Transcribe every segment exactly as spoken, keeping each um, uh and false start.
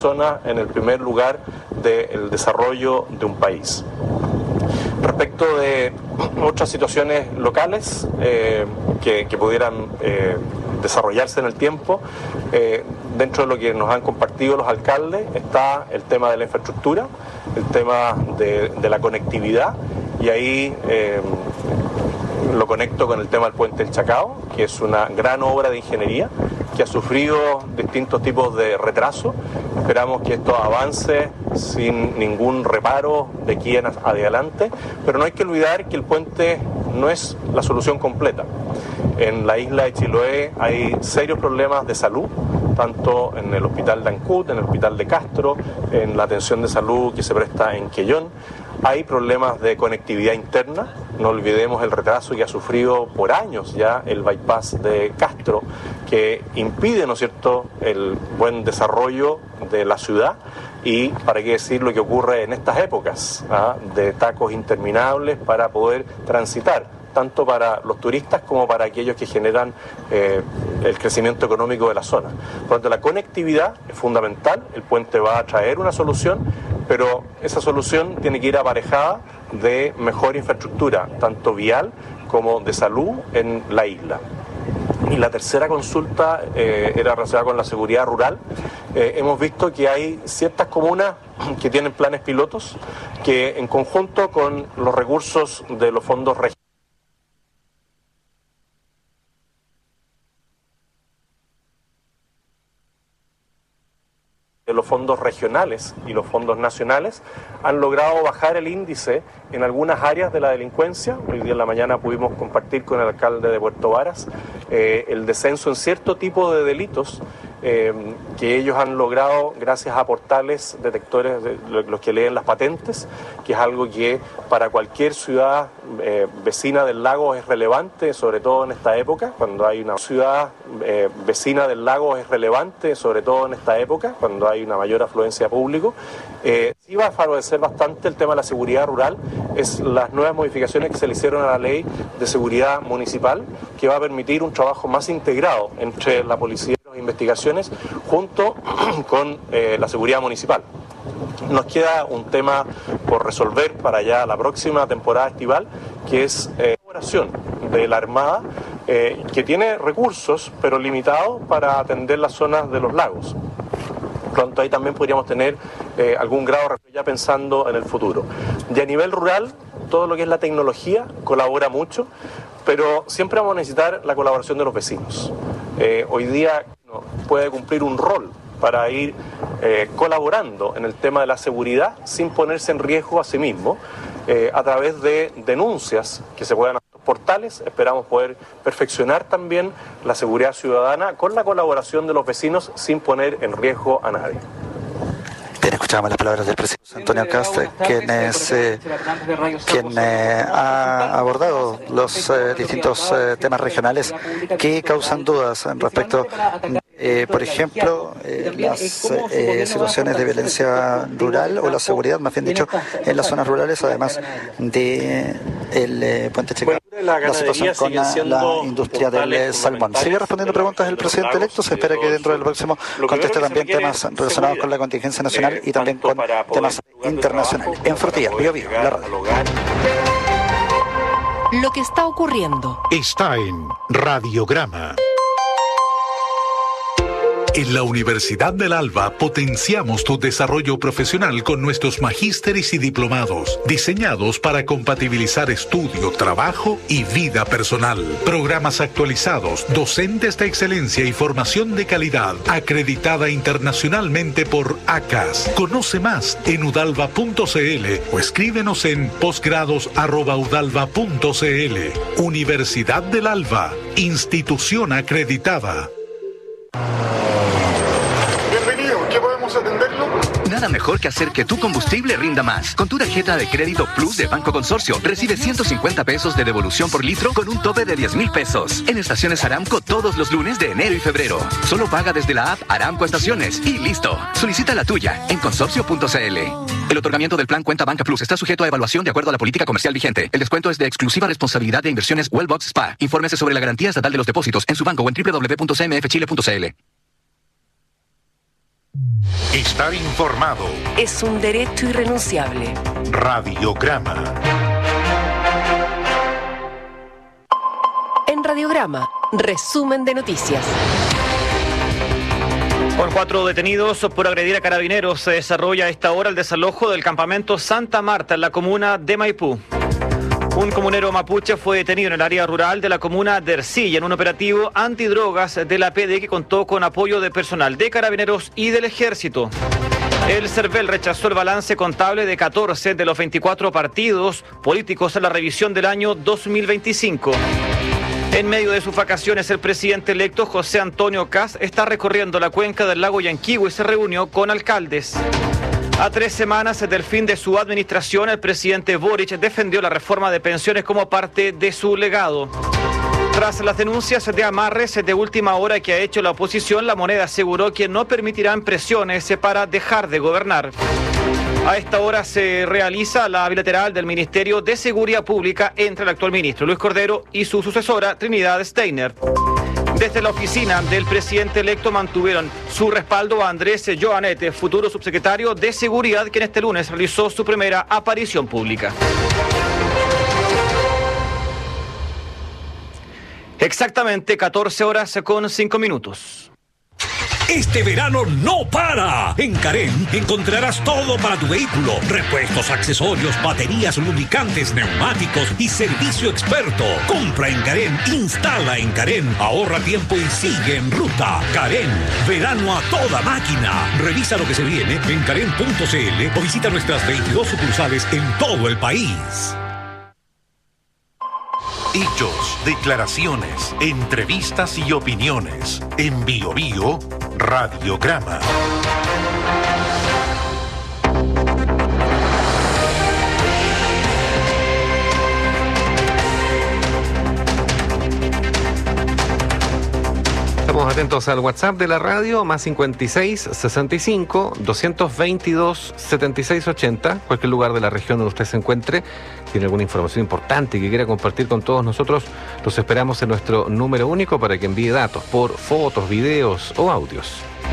zona en el primer lugar del desarrollo de un país. Respecto de otras situaciones locales eh, que, que pudieran eh, desarrollarse en el tiempo, eh, dentro de lo que nos han compartido los alcaldes está el tema de la infraestructura, el tema de, de la conectividad, y ahí eh, lo conecto con el tema del puente del Chacao, que es una gran obra de ingeniería que ha sufrido distintos tipos de retraso. Esperamos que esto avance sin ningún reparo de aquí en adelante, pero no hay que olvidar que el puente no es la solución completa. En la isla de Chiloé hay serios problemas de salud, tanto en el hospital de Ancud, en el hospital de Castro, en la atención de salud que se presta en Quellón. Hay problemas de conectividad interna, no olvidemos el retraso que ha sufrido por años ya el bypass de Castro, que impide, ¿no es cierto?, el buen desarrollo de la ciudad. Y para qué decir lo que ocurre en estas épocas, ¿ah? de tacos interminables para poder transitar, tanto para los turistas como para aquellos que generan eh, el crecimiento económico de la zona. Por lo tanto, la conectividad es fundamental, el puente va a traer una solución, pero esa solución tiene que ir aparejada de mejor infraestructura, tanto vial como de salud en la isla. Y la tercera consulta eh, era relacionada con la seguridad rural. Eh, hemos visto que hay ciertas comunas que tienen planes pilotos que, en conjunto con los recursos de los fondos regionales, de los fondos regionales y los fondos nacionales, han logrado bajar el índice en algunas áreas de la delincuencia. Hoy día en la mañana pudimos compartir con el alcalde de Puerto Varas eh, el descenso en cierto tipo de delitos eh, que ellos han logrado gracias a portales detectores de los que leen las patentes, que es algo que para cualquier ciudad eh, vecina del lago es relevante, sobre todo en esta época, cuando hay una ciudad eh, vecina del lago es relevante, sobre todo en esta época, cuando hay una mayor afluencia de público. Eh, sí va a favorecer bastante el tema de la seguridad rural, es las nuevas modificaciones que se le hicieron a la ley de seguridad municipal, que va a permitir un trabajo más integrado entre la policía y las investigaciones junto con eh, la seguridad municipal. Nos queda un tema por resolver para ya la próxima temporada estival, que es eh, la colaboración de la Armada, eh, que tiene recursos, pero limitados para atender las zonas de los lagos. Pronto ahí también podríamos tener eh, algún grado ya pensando en el futuro. Y a nivel rural, todo lo que es la tecnología colabora mucho, pero siempre vamos a necesitar la colaboración de los vecinos. Eh, hoy día no, puede cumplir un rol para ir eh, colaborando en el tema de la seguridad sin ponerse en riesgo a sí mismo, eh, a través de denuncias que se puedan hacer en los portales. Esperamos poder perfeccionar también la seguridad ciudadana con la colaboración de los vecinos sin poner en riesgo a nadie. Bien, escuchamos las palabras del presidente Antonio Kast, quien, es, eh, quien eh, ha abordado los eh, distintos eh, temas regionales que causan dudas respecto, eh, por ejemplo, eh, las eh, situaciones de violencia rural o la seguridad, más bien dicho, en las zonas rurales, además de el eh, puente Chacao. La situación con la, la industria del salmón. Sigue respondiendo preguntas el presidente electo. Se espera que dentro del próximo conteste también temas relacionados con la contingencia nacional y también con temas internacionales. En Frutillas, Bío Bío, la radio. Lo que está ocurriendo está en Radiograma. En la Universidad del Alba potenciamos tu desarrollo profesional con nuestros magísteres y diplomados, diseñados para compatibilizar estudio, trabajo y vida personal. Programas actualizados, docentes de excelencia y formación de calidad, acreditada internacionalmente por A C A S. Conoce más en udalva punto cl o escríbenos en posgrados arroba udalva punto cl. Universidad del Alba, institución acreditada. ¿Atenderlo? Nada mejor que hacer que tu combustible rinda más. Con tu tarjeta de crédito Plus de Banco Consorcio, recibe ciento cincuenta pesos de devolución por litro con un tope de diez mil pesos. En estaciones Aramco todos los lunes de enero y febrero. Solo paga desde la app Aramco Estaciones y listo. Solicita la tuya en consorcio punto cl. El otorgamiento del plan Cuenta Banca Plus está sujeto a evaluación de acuerdo a la política comercial vigente. El descuento es de exclusiva responsabilidad de Inversiones Wellbox Spa. Infórmese sobre la garantía estatal de los depósitos en su banco o en doble u doble u doble u punto c m f chile punto c l. Estar informado Es un derecho irrenunciable. Radiograma. En Radiograma, resumen de noticias. Con cuatro detenidos por agredir a carabineros, se desarrolla a esta hora el desalojo del campamento Santa Marta en la comuna de Maipú. Un comunero mapuche fue detenido en el área rural de la comuna de Ercilla en un operativo antidrogas de la P D que contó con apoyo de personal de carabineros y del ejército. El CERVEL rechazó el balance contable de catorce de los veinticuatro partidos políticos en la revisión del año dos mil veinticinco. En medio de sus vacaciones, el presidente electo José Antonio Kast está recorriendo la cuenca del lago Yanquihue y se reunió con alcaldes. A tres semanas del fin de su administración, el presidente Boric defendió la reforma de pensiones como parte de su legado. Tras las denuncias de amarres de última hora que ha hecho la oposición, la Moneda aseguró que no permitirán presiones para dejar de gobernar. A esta hora se realiza la bilateral del Ministerio de Seguridad Pública entre el actual ministro Luis Cordero y su sucesora Trinidad Steiner. Desde la oficina del presidente electo mantuvieron su respaldo a Andrés Joanet, futuro subsecretario de Seguridad, quien este lunes realizó su primera aparición pública. Exactamente catorce horas con cinco minutos. Este verano no para. En Carén encontrarás todo para tu vehículo: repuestos, accesorios, baterías, lubricantes, neumáticos y servicio experto. Compra en Carén, instala en Carén, ahorra tiempo y sigue en ruta. Carén, verano a toda máquina. Revisa lo que se viene en carén punto c l o visita nuestras veintidós sucursales en todo el país. Hechos, declaraciones, entrevistas y opiniones. En Bio Bio, Radiograma. Estamos atentos al WhatsApp de la radio, más cincuenta y seis, sesenta y cinco, doscientos veintidós, setenta y seis ochenta. Cualquier lugar de la región donde usted se encuentre, tiene alguna información importante que quiera compartir con todos nosotros, los esperamos en nuestro número único para que envíe datos por fotos, videos o audios.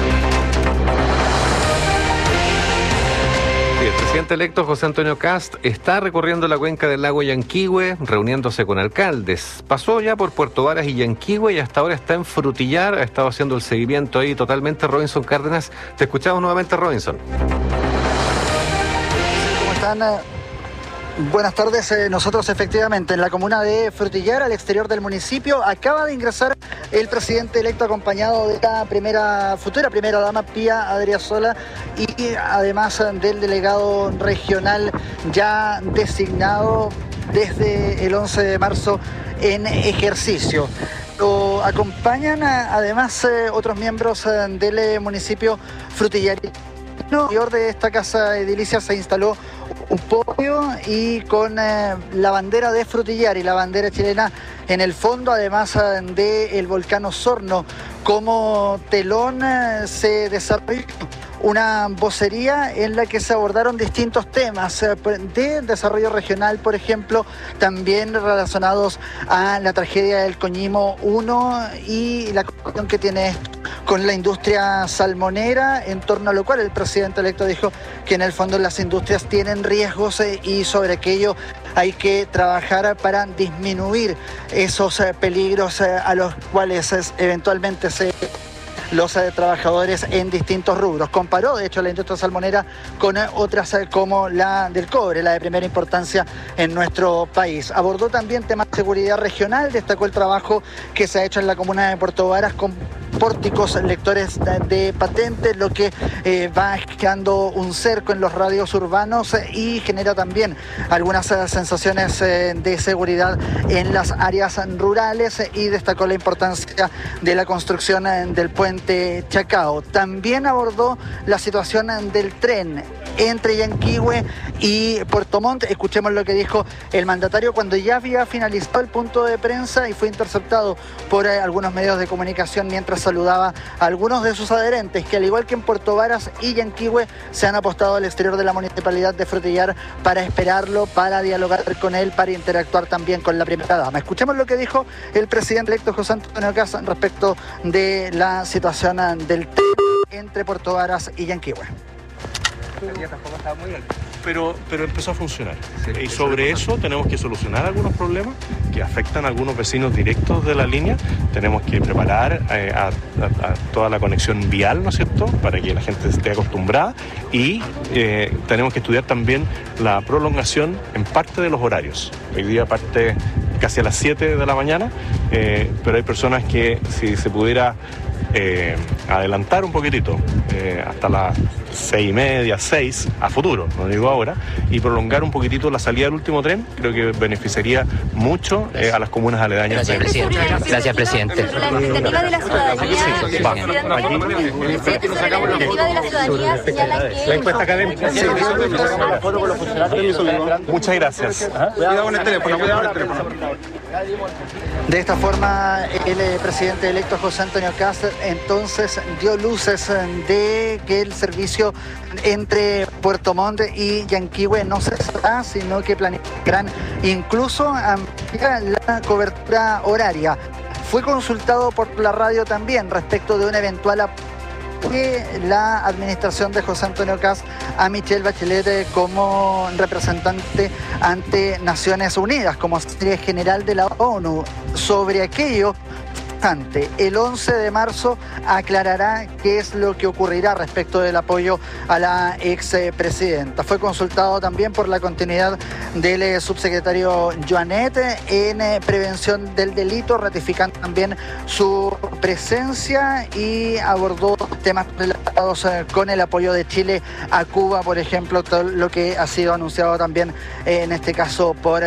El presidente electo José Antonio Kast está recorriendo la cuenca del lago Yanquihue, reuniéndose con alcaldes. Pasó ya por Puerto Varas y Yanquihue y hasta ahora está en Frutillar. Ha estado haciendo el seguimiento ahí totalmente. Robinson Cárdenas, te escuchamos nuevamente, Robinson. ¿Cómo están? Buenas tardes. Eh, nosotros efectivamente en la comuna de Frutillar, al exterior del municipio, acaba de ingresar el presidente electo acompañado de la primera futura primera dama Pía Adriasola y además del delegado regional ya designado desde el once de marzo en ejercicio. Lo acompañan además eh, otros miembros eh, del eh, municipio frutillarino. En el interior de esta casa edilicia se instaló un podio y con eh, la bandera de Frutillar y la bandera chilena en el fondo, además eh, del volcán Osorno como telón, eh, se desarrolló una vocería en la que se abordaron distintos temas eh, de desarrollo regional, por ejemplo, también relacionados a la tragedia del Coñimo uno y la cuestión que tiene con la industria salmonera, en torno a lo cual el presidente electo dijo que en el fondo las industrias tienen riesgos eh, y sobre aquello hay que trabajar para disminuir esos eh, peligros eh, a los cuales eh, eventualmente se... los eh, trabajadores en distintos rubros. Comparó, de hecho, la industria salmonera con eh, otras eh, como la del cobre, la de primera importancia en nuestro país. Abordó también temas de seguridad regional, destacó el trabajo que se ha hecho en la comuna de Puerto Varas con pórticos lectores de, de patentes, lo que eh, va creando un cerco en los radios urbanos eh, y genera también algunas eh, sensaciones eh, de seguridad en las áreas rurales eh, y destacó la importancia de la construcción eh, del puente Chacao. También abordó la situación eh, del tren entre Yanquihue y Puerto Montt. Escuchemos lo que dijo el mandatario cuando ya había finalizado el punto de prensa y fue interceptado por eh, algunos medios de comunicación mientras saludaba a algunos de sus adherentes que, al igual que en Puerto Varas y Yanquihue, se han apostado al exterior de la municipalidad de Frutillar para esperarlo, para dialogar con él, para interactuar también con la primera dama. Escuchemos lo que dijo el presidente electo José Antonio Kast respecto de la situación del tema entre Puerto Varas y Yanquihue. Pero, pero empezó a funcionar. Sí, y sobre eso tenemos que solucionar algunos problemas que afectan a algunos vecinos directos de la línea. Tenemos que preparar eh, a, a, a toda la conexión vial, ¿no es cierto?, para que la gente esté acostumbrada. Y eh, tenemos que estudiar también la prolongación en parte de los horarios. Hoy día parte casi a las siete de la mañana, eh, pero hay personas que si se pudiera eh, adelantar un poquitito eh, hasta las seis y media, seis, a futuro, no digo ahora, y prolongar un poquitito la salida del último tren, creo que beneficiaría mucho eh, a las comunas aledañas. Gracias, presidente. Gracias, presidente. La expectativa de la ciudadanía, la encuesta académica. Muchas gracias. Cuidado con el teléfono, cuidado con el teléfono. De esta forma, el eh, presidente electo José Antonio Kast entonces dio luces de que el servicio entre Puerto Montt y Yanquihue no cesará, sino que planificarán incluso ampliar la cobertura horaria. Fue consultado por la radio también respecto de una eventual apoyo que la administración de José Antonio Kast a Michelle Bachelet como representante ante Naciones Unidas, como secretaria general de la ONU. Sobre aquello, el once de marzo aclarará qué es lo que ocurrirá respecto del apoyo a la expresidenta. Fue consultado también por la continuidad del subsecretario Joanet en prevención del delito, ratificando también su presencia, y abordó temas relacionados con el apoyo de Chile a Cuba, por ejemplo, todo lo que ha sido anunciado también en este caso por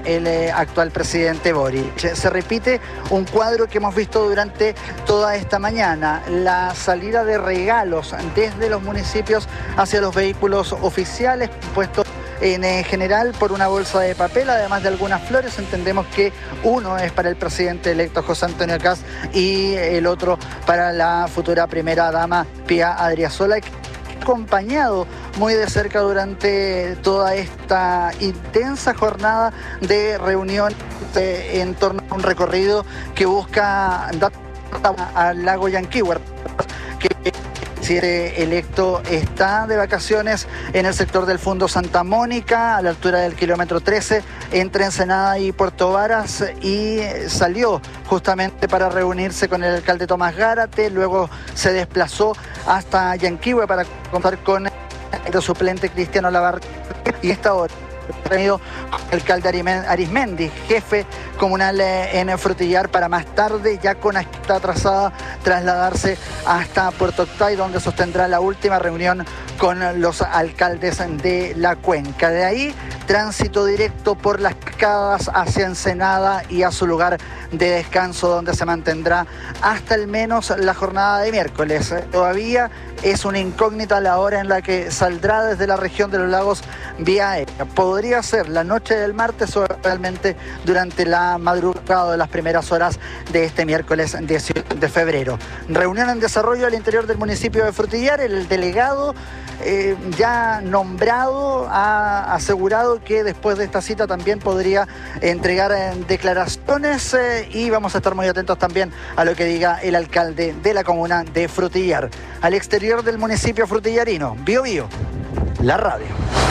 el actual presidente Boric. Se repite un cuadro que hemos visto visto durante toda esta mañana, la salida de regalos desde los municipios hacia los vehículos oficiales, puestos en general por una bolsa de papel, además de algunas flores. Entendemos que uno es para el presidente electo José Antonio Kast y el otro para la futura primera dama Pía Adriasola, acompañado muy de cerca durante toda esta intensa jornada de reunión de, en torno a un recorrido que busca dar al lago Yanquihue, que el presidente electo está de vacaciones en el sector del Fundo Santa Mónica, a la altura del kilómetro trece, entre Ensenada y Puerto Varas, y salió justamente para reunirse con el alcalde Tomás Gárate. Luego se desplazó hasta Yanquihue para contar con el suplente Cristiano Lavarría, y esta hora reunido con el alcalde Arismendi, jefe comunal en Frutillar, para más tarde, ya con esta trazada, trasladarse hasta Puerto Octay, donde sostendrá la última reunión con los alcaldes de la cuenca. De ahí, tránsito directo por las cascadas hacia Ensenada y a su lugar de descanso, donde se mantendrá hasta al menos la jornada de miércoles. Todavía es una incógnita la hora en la que saldrá desde la región de los lagos vía aérea. Podría ser la noche del martes o realmente durante la madrugada de las primeras horas de este miércoles dieciocho de febrero. Reunión en desarrollo al interior del municipio de Frutillar. El delegado eh, ya nombrado ha asegurado que después de esta cita también podría entregar eh, declaraciones eh, y vamos a estar muy atentos también a lo que diga el alcalde de la comuna de Frutillar. Al exterior del municipio frutillarino, Bio Bio, la radio.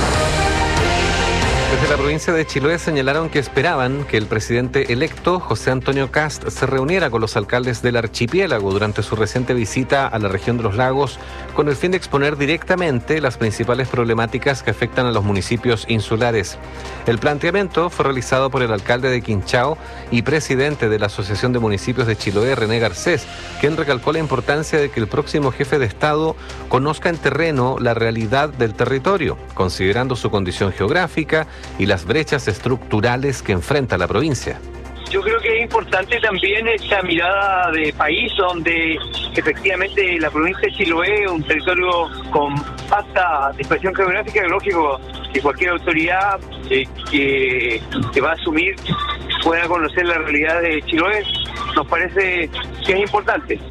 Desde la provincia de Chiloé señalaron que esperaban que el presidente electo, José Antonio Kast, se reuniera con los alcaldes del archipiélago durante su reciente visita a la región de los lagos, con el fin de exponer directamente las principales problemáticas que afectan a los municipios insulares. El planteamiento fue realizado por el alcalde de Quinchao y presidente de la Asociación de Municipios de Chiloé, René Garcés, quien recalcó la importancia de que el próximo jefe de Estado conozca en terreno la realidad del territorio, considerando su condición geográfica y las brechas estructurales que enfrenta la provincia. Yo creo que es importante también esta mirada de país, donde efectivamente la provincia de Chiloé es un territorio con vasta dispersión geográfica, y lógico que cualquier autoridad eh, que, que va a asumir pueda conocer la realidad de Chiloé. Nos parece que es importante.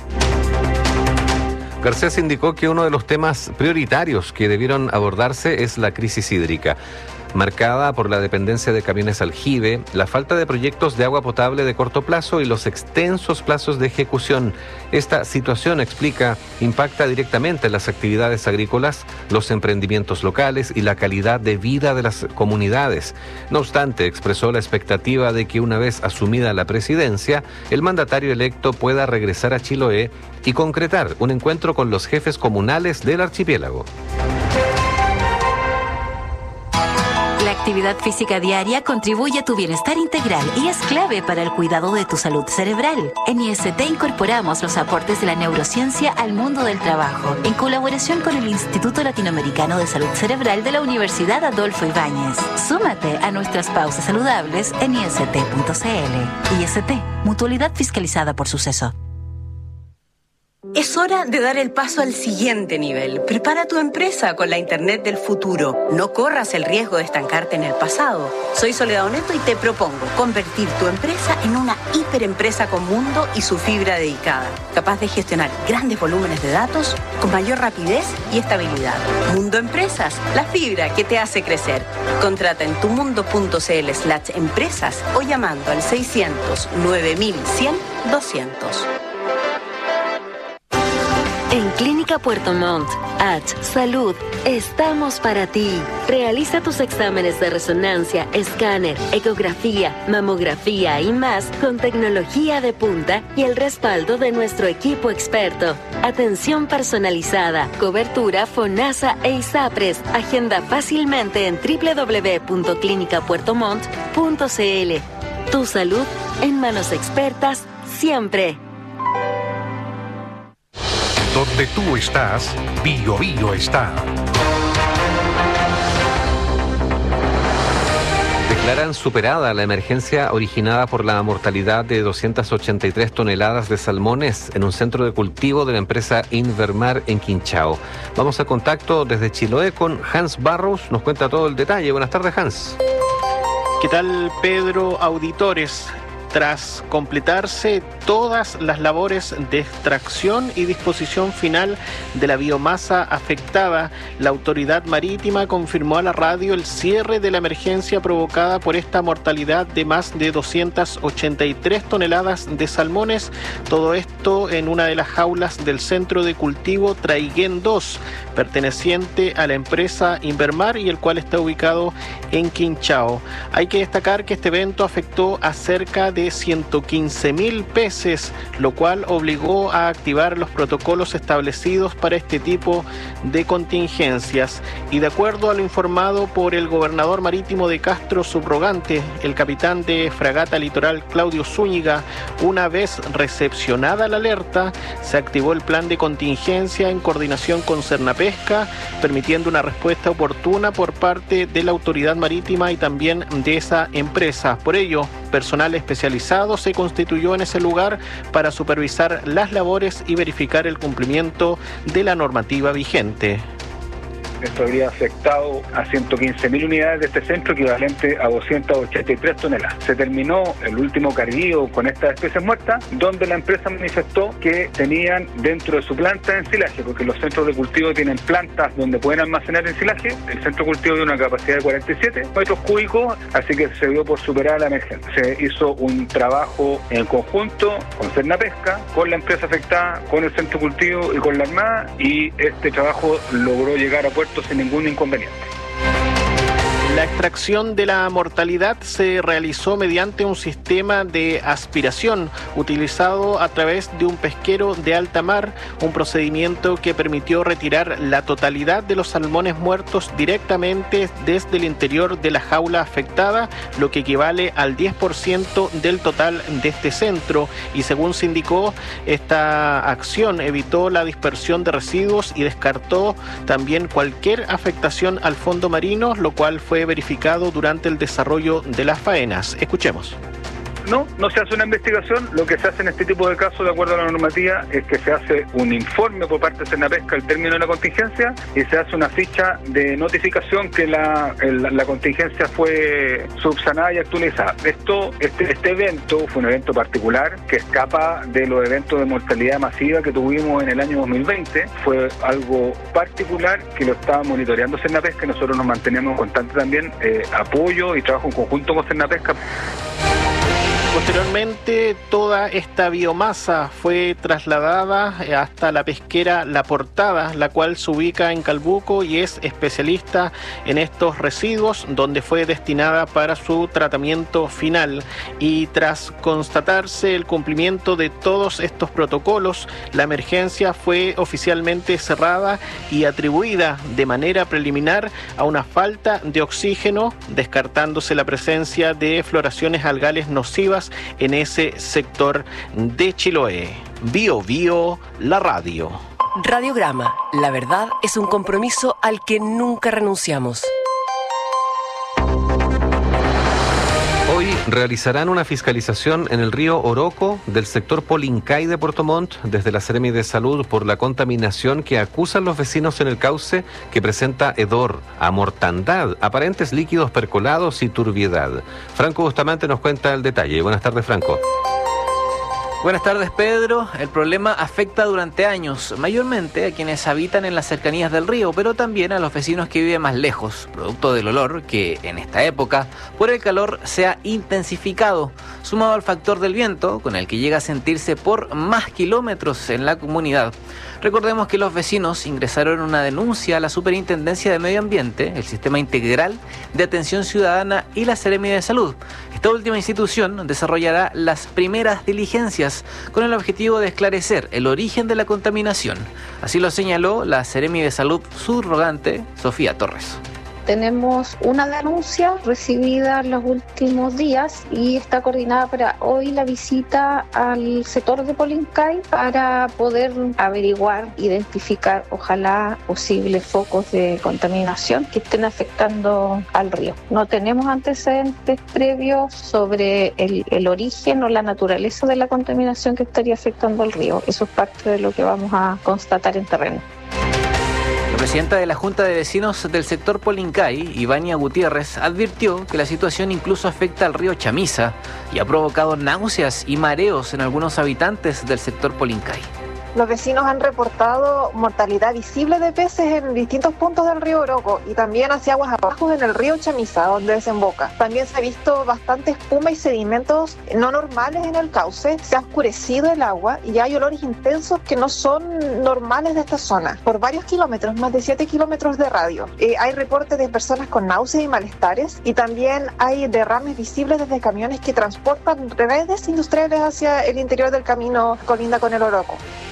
Garcés indicó que uno de los temas prioritarios que debieron abordarse es la crisis hídrica. marcada por la dependencia de camiones aljibe, la falta de proyectos de agua potable de corto plazo y los extensos plazos de ejecución. Esta situación, explica, impacta directamente en las actividades agrícolas, los emprendimientos locales y la calidad de vida de las comunidades. No obstante, expresó la expectativa de que una vez asumida la presidencia, el mandatario electo pueda regresar a Chiloé y concretar un encuentro con los jefes comunales del archipiélago. La actividad física diaria contribuye a tu bienestar integral y es clave para el cuidado de tu salud cerebral. En I S T incorporamos los aportes de la neurociencia al mundo del trabajo, en colaboración con el Instituto Latinoamericano de Salud Cerebral de la Universidad Adolfo Ibáñez. Súmate a nuestras pausas saludables en I S T punto C L. I S T, mutualidad fiscalizada por Suceso. Es hora de dar el paso al siguiente nivel. Prepara tu empresa con la Internet del futuro. No corras el riesgo de estancarte en el pasado. Soy Soledad Oneto y te propongo convertir tu empresa en una hiperempresa con mundo y su fibra dedicada, capaz de gestionar grandes volúmenes de datos con mayor rapidez y estabilidad. Mundo Empresas, la fibra que te hace crecer. Contrata en tumundo.cl slash empresas o llamando al seiscientos nueve mil cien doscientos. En Clínica Puerto Montt, H Salud, estamos para ti. Realiza tus exámenes de resonancia, escáner, ecografía, mamografía y más con tecnología de punta y el respaldo de nuestro equipo experto. Atención personalizada, cobertura FONASA e ISAPRES. Agenda fácilmente en doble u doble u doble u punto clínica puerto montt punto c l. Tu salud en manos expertas siempre. Donde tú estás, Bio Bio está. Declaran superada la emergencia originada por la mortalidad de doscientas ochenta y tres toneladas de salmones en un centro de cultivo de la empresa Invermar en Quinchao. Vamos a contacto desde Chiloé con Hans Barros, nos cuenta todo el detalle. Buenas tardes, Hans. ¿Qué tal, Pedro? Auditores. Tras completarse todas las labores de extracción y disposición final de la biomasa afectada, la autoridad marítima confirmó a la radio el cierre de la emergencia provocada por esta mortalidad de más de doscientas ochenta y tres toneladas de salmones, todo esto en una de las jaulas del centro de cultivo Traiguén dos, perteneciente a la empresa Invermar y el cual está ubicado en Quinchao. Hay que destacar que este evento afectó a cerca de de ciento quince mil peces, lo cual obligó a activar los protocolos establecidos para este tipo de contingencias. Y de acuerdo a lo informado por el gobernador marítimo de Castro subrogante, el capitán de fragata litoral Claudio Zúñiga, una vez recepcionada la alerta, se activó el plan de contingencia en coordinación con Cernapesca, permitiendo una respuesta oportuna por parte de la autoridad marítima y también de esa empresa. Por ello, personal especializado se constituyó en ese lugar para supervisar las labores y verificar el cumplimiento de la normativa vigente. Esto habría afectado a ciento quince mil unidades de este centro, equivalente a doscientas ochenta y tres toneladas. Se terminó el último carguío con estas especies muertas, donde la empresa manifestó que tenían dentro de su planta ensilaje, porque los centros de cultivo tienen plantas donde pueden almacenar ensilaje. El centro de cultivo tiene una capacidad de cuarenta y siete metros cúbicos, así que se dio por superar la emergencia. Se hizo un trabajo en conjunto con Cernapesca, con la empresa afectada, con el centro de cultivo y con la Armada, y este trabajo logró llegar a puerto sin ningún inconveniente. La extracción de la mortalidad se realizó mediante un sistema de aspiración utilizado a través de un pesquero de alta mar, un procedimiento que permitió retirar la totalidad de los salmones muertos directamente desde el interior de la jaula afectada, lo que equivale al diez por ciento del total de este centro. Y según se indicó, esta acción evitó la dispersión de residuos y descartó también cualquier afectación al fondo marino, lo cual fue verificado durante el desarrollo de las faenas. Escuchemos. No, no se hace una investigación. Lo que se hace en este tipo de casos, de acuerdo a la normativa, es que se hace un informe por parte de Senapesca al término de la contingencia y se hace una ficha de notificación que la, el, la contingencia fue subsanada y actualizada. Esto, este, este evento fue un evento particular que escapa de los eventos de mortalidad masiva que tuvimos en el año dos mil veinte. Fue algo particular que lo estaba monitoreando Senapesca y nosotros nos mantenemos en constante también eh, apoyo y trabajo en conjunto con Senapesca. Posteriormente, toda esta biomasa fue trasladada hasta la pesquera La Portada, la cual se ubica en Calbuco y es especialista en estos residuos, donde fue destinada para su tratamiento final. Y tras constatarse el cumplimiento de todos estos protocolos, la emergencia fue oficialmente cerrada y atribuida de manera preliminar a una falta de oxígeno, descartándose la presencia de floraciones algales nocivas en ese sector de Chiloé. Bio Bio, la radio. Radiograma. La verdad es un compromiso al que nunca renunciamos. Hoy realizarán una fiscalización en el río Oroco del sector Polincay de Puerto Montt desde la Seremi de Salud por la contaminación que acusan los vecinos en el cauce, que presenta hedor, amortandad, aparentes líquidos percolados y turbiedad. Franco Bustamante nos cuenta el detalle. Buenas tardes, Franco. Buenas tardes, Pedro. El problema afecta durante años, mayormente a quienes habitan en las cercanías del río, pero también a los vecinos que viven más lejos, producto del olor que en esta época, por el calor, se ha intensificado, sumado al factor del viento, con el que llega a sentirse por más kilómetros en la comunidad. Recordemos que los vecinos ingresaron una denuncia a la Superintendencia de Medio Ambiente, el Sistema Integral de Atención Ciudadana y la Seremi de Salud. Esta última institución desarrollará las primeras diligencias con el objetivo de esclarecer el origen de la contaminación. Así lo señaló la Seremi de Salud subrogante, Sofía Torres. Tenemos una denuncia recibida en los últimos días y está coordinada para hoy la visita al sector de Polincay para poder averiguar, identificar, ojalá, posibles focos de contaminación que estén afectando al río. No tenemos antecedentes previos sobre el, el origen o la naturaleza de la contaminación que estaría afectando al río. Eso es parte de lo que vamos a constatar en terreno. La presidenta de la Junta de Vecinos del sector Polincay, Ivania Gutiérrez, advirtió que la situación incluso afecta al río Chamisa y ha provocado náuseas y mareos en algunos habitantes del sector Polincay. Los vecinos han reportado mortalidad visible de peces en distintos puntos del río Oroco y también hacia aguas abajo en el río Chamisa, donde desemboca. También se ha visto bastante espuma y sedimentos no normales en el cauce. Se ha oscurecido el agua y hay olores intensos que no son normales de esta zona. Por varios kilómetros, más de siete kilómetros de radio. Eh, hay reportes de personas con náuseas y malestares y también hay derrames visibles desde camiones que transportan redes industriales hacia el interior del camino colinda con el Oroco.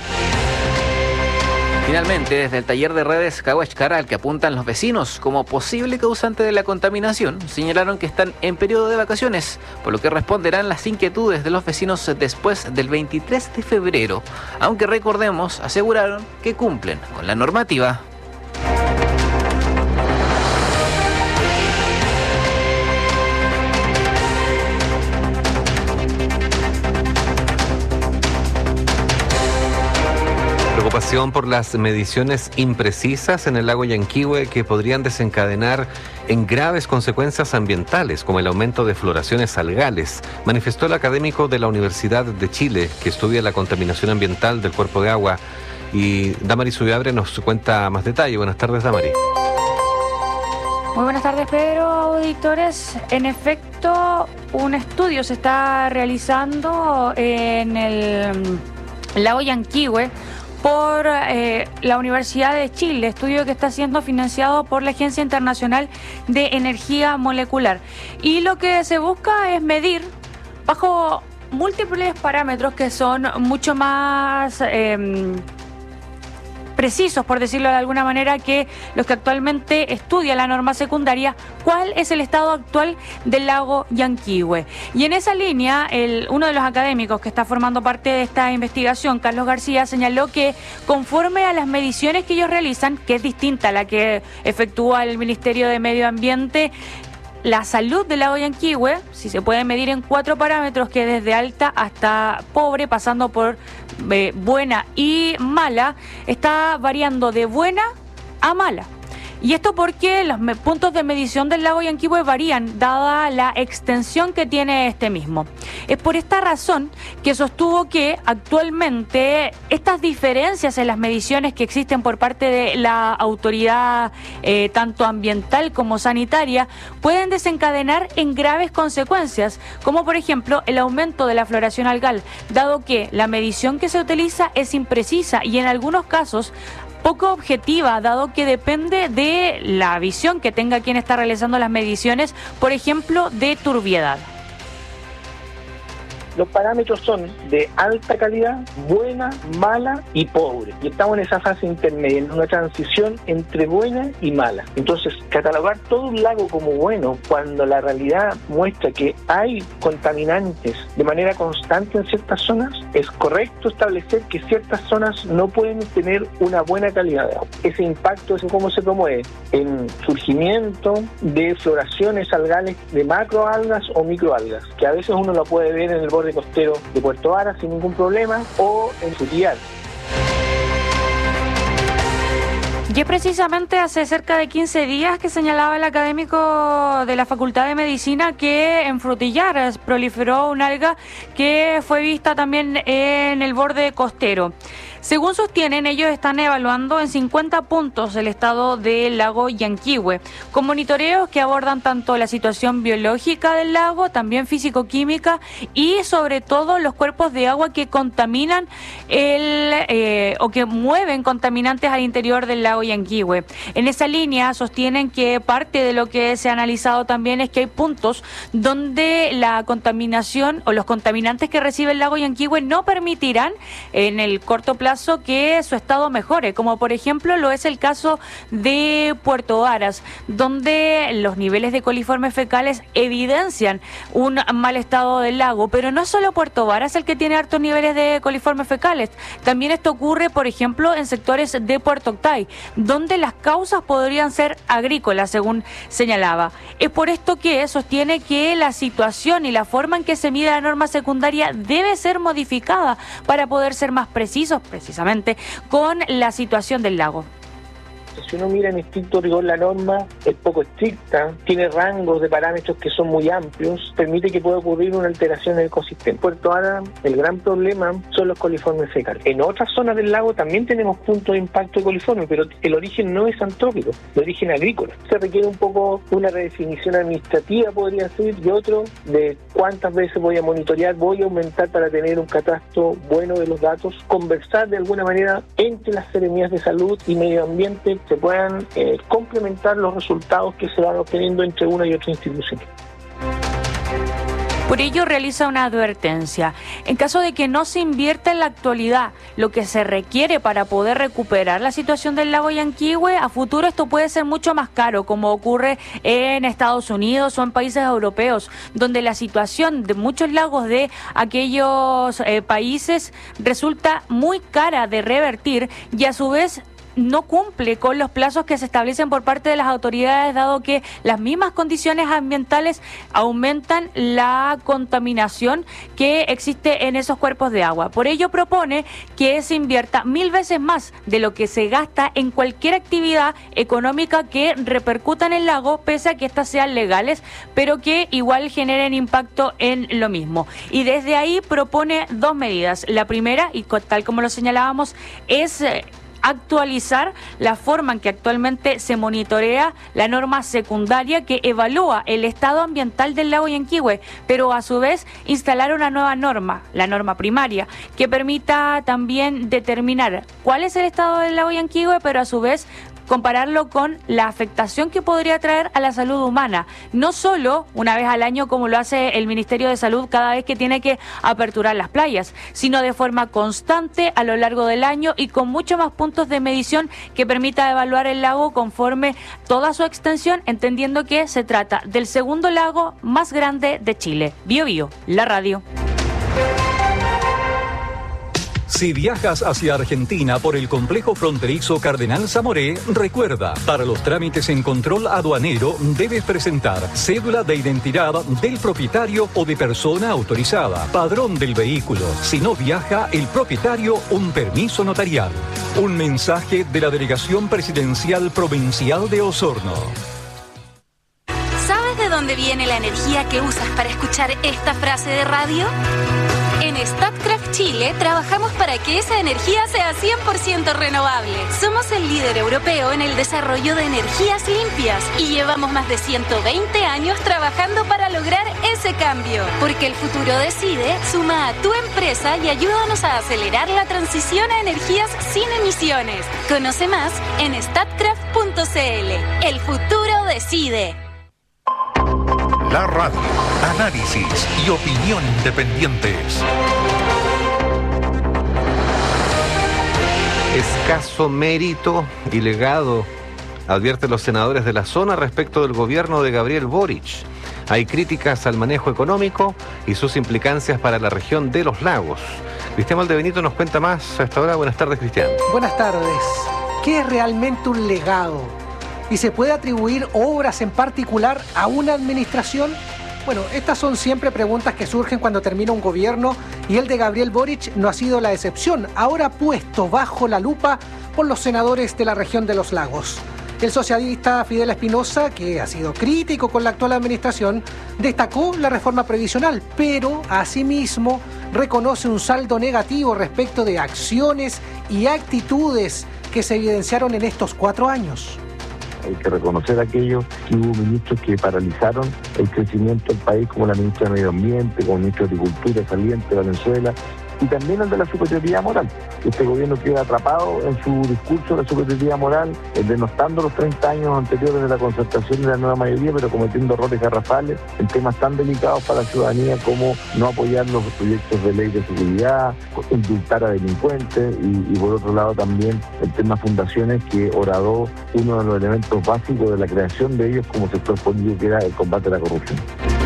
Finalmente, desde el taller de redes Cahuachcara, al que apuntan los vecinos como posible causante de la contaminación, señalaron que están en periodo de vacaciones, por lo que responderán las inquietudes de los vecinos después del veintitrés de febrero, aunque recordemos, aseguraron que cumplen con la normativa. Preocupación por las mediciones imprecisas en el lago Yanquihue que podrían desencadenar en graves consecuencias ambientales, como el aumento de floraciones algales, manifestó el académico de la Universidad de Chile que estudia la contaminación ambiental del cuerpo de agua. Y Damari Subiabre nos cuenta más detalle. Buenas tardes, Damari. Muy buenas tardes, Pedro, auditores. En efecto, un estudio se está realizando en el lago Yanquihue por eh, la Universidad de Chile, estudio que está siendo financiado por la Agencia Internacional de Energía Molecular. Y lo que se busca es medir bajo múltiples parámetros que son mucho más eh, precisos, por decirlo de alguna manera, que los que actualmente estudia la norma secundaria, cuál es el estado actual del lago Yanquihue. Y en esa línea, el, uno de los académicos que está formando parte de esta investigación, Carlos García, señaló que conforme a las mediciones que ellos realizan, que es distinta a la que efectúa el Ministerio de Medio Ambiente, la salud del lago Yanquihue, si se puede medir en cuatro parámetros, que desde alta hasta pobre, pasando por eh, buena y mala, está variando de buena a mala. Y esto porque los me- puntos de medición del lago Yanquihue varían, dada la extensión que tiene este mismo. Es por esta razón que sostuvo que actualmente estas diferencias en las mediciones que existen por parte de la autoridad, eh, tanto ambiental como sanitaria, pueden desencadenar en graves consecuencias, como por ejemplo el aumento de la floración algal, dado que la medición que se utiliza es imprecisa y en algunos casos poco objetiva, dado que depende de la visión que tenga quien está realizando las mediciones, por ejemplo, de turbiedad. Los parámetros son de alta calidad, buena, mala y pobre. Y estamos en esa fase intermedia, en una transición entre buena y mala. Entonces, catalogar todo un lago como bueno, cuando la realidad muestra que hay contaminantes de manera constante en ciertas zonas, es correcto establecer que ciertas zonas no pueden tener una buena calidad de agua. Ese impacto es cómo se promueve en surgimiento de floraciones algales de macroalgas o microalgas, que a veces uno lo puede ver en el borde costero de Puerto Varas sin ningún problema, o en Frutillar. Y es precisamente hace cerca de quince días que señalaba el académico de la Facultad de Medicina que en Frutillar proliferó un alga que fue vista también en el borde costero. Según sostienen, ellos están evaluando en cincuenta puntos el estado del lago Yanquihue, con monitoreos que abordan tanto la situación biológica del lago, también físico-química y sobre todo los cuerpos de agua que contaminan el eh, o que mueven contaminantes al interior del lago Yanquihue. En esa línea sostienen que parte de lo que se ha analizado también es que hay puntos donde la contaminación o los contaminantes que recibe el lago Yanquihue no permitirán en el corto plazo que su estado mejore, como por ejemplo lo es el caso de Puerto Varas, donde los niveles de coliformes fecales evidencian un mal estado del lago, pero no es solo Puerto Varas el que tiene altos niveles de coliformes fecales, también esto ocurre por ejemplo en sectores de Puerto Octay, donde las causas podrían ser agrícolas, según señalaba. Es por esto que sostiene que la situación y la forma en que se mide la norma secundaria debe ser modificada para poder ser más precisos, precisamente con la situación del lago. Si uno mira en estricto rigor la norma, es poco estricta, tiene rangos de parámetros que son muy amplios, permite que pueda ocurrir una alteración en el ecosistema. Puerto Ara, el gran problema son los coliformes fecales. En otras zonas del lago también tenemos puntos de impacto de coliformes, pero el origen no es antrópico, el origen agrícola. Se requiere un poco una redefinición administrativa, podría ser, y otro de cuántas veces voy a monitorear, voy a aumentar para tener un catastro bueno de los datos, conversar de alguna manera entre las seremías de salud y medio ambiente, se puedan eh, complementar los resultados que se van obteniendo entre una y otra institución. Por ello realiza una advertencia. En caso de que no se invierta en la actualidad lo que se requiere para poder recuperar la situación del lago Yanquihue, a futuro esto puede ser mucho más caro, como ocurre en Estados Unidos o en países europeos, donde la situación de muchos lagos de aquellos eh, países resulta muy cara de revertir y a su vez no cumple con los plazos que se establecen por parte de las autoridades, dado que las mismas condiciones ambientales aumentan la contaminación que existe en esos cuerpos de agua. Por ello propone que se invierta mil veces más de lo que se gasta en cualquier actividad económica que repercuta en el lago, pese a que éstas sean legales, pero que igual generen impacto en lo mismo. Y desde ahí propone dos medidas. La primera, y tal como lo señalábamos, es actualizar la forma en que actualmente se monitorea la norma secundaria que evalúa el estado ambiental del lago Yanquihue, pero a su vez instalar una nueva norma, la norma primaria, que permita también determinar cuál es el estado del lago Yanquihue, pero a su vez compararlo con la afectación que podría traer a la salud humana, no solo una vez al año como lo hace el Ministerio de Salud cada vez que tiene que aperturar las playas, sino de forma constante a lo largo del año y con muchos más puntos de medición que permita evaluar el lago conforme toda su extensión, entendiendo que se trata del segundo lago más grande de Chile. Bio Bio, la radio. Si viajas hacia Argentina por el complejo fronterizo Cardenal Zamoré, recuerda, para los trámites en control aduanero debes presentar cédula de identidad del propietario o de persona autorizada, padrón del vehículo. Si no viaja el propietario, un permiso notarial. Un mensaje de la Delegación Presidencial Provincial de Osorno. ¿Sabes de dónde viene la energía que usas para escuchar esta frase de radio? En Statkraft Chile trabajamos para que esa energía sea cien por ciento renovable. Somos el líder europeo en el desarrollo de energías limpias y llevamos más de ciento veinte años trabajando para lograr ese cambio. Porque el futuro decide, suma a tu empresa y ayúdanos a acelerar la transición a energías sin emisiones. Conoce más en statkraft punto c l. El futuro decide. La radio, análisis y opinión independientes. Escaso mérito y legado, advierten los senadores de la zona respecto del gobierno de Gabriel Boric. Hay críticas al manejo económico y sus implicancias para la región de los lagos. Cristian Valdebenito nos cuenta más a esta hora. Buenas tardes, Cristian. Buenas tardes. ¿Qué es realmente un legado? ¿Y se puede atribuir obras en particular a una administración? Bueno, estas son siempre preguntas que surgen cuando termina un gobierno y el de Gabriel Boric no ha sido la excepción, ahora puesto bajo la lupa por los senadores de la región de los lagos. El socialista Fidel Espinosa, que ha sido crítico con la actual administración, destacó la reforma previsional, pero asimismo reconoce un saldo negativo respecto de acciones y actitudes que se evidenciaron en estos cuatro años. Hay que reconocer aquellos que hubo ministros que paralizaron el crecimiento del país, como la ministra de Medio Ambiente, como el ministro de Agricultura saliente de Valenzuela, y también el de la superioridad moral. Este gobierno queda atrapado en su discurso de la superioridad moral, denostando los treinta años anteriores de la concertación de la nueva mayoría, pero cometiendo errores garrafales en temas tan delicados para la ciudadanía como no apoyar los proyectos de ley de seguridad, indultar a delincuentes y, y por otro lado también el tema fundaciones, que horadó uno de los elementos básicos de la creación de ellos como sector político, que era el combate a la corrupción.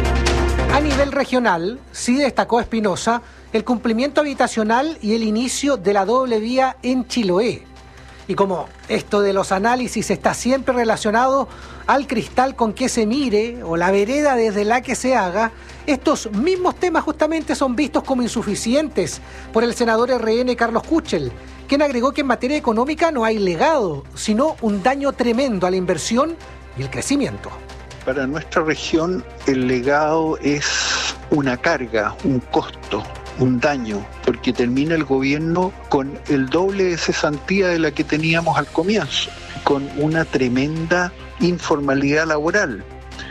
A nivel regional, sí destacó Espinosa el cumplimiento habitacional y el inicio de la doble vía en Chiloé. Y como esto de los análisis está siempre relacionado al cristal con que se mire o la vereda desde la que se haga, estos mismos temas justamente son vistos como insuficientes por el senador R N Carlos Kuchel, quien agregó que en materia económica no hay legado, sino un daño tremendo a la inversión y el crecimiento. Para nuestra región el legado es una carga, un costo, un daño, porque termina el gobierno con el doble de cesantía de la que teníamos al comienzo, con una tremenda informalidad laboral.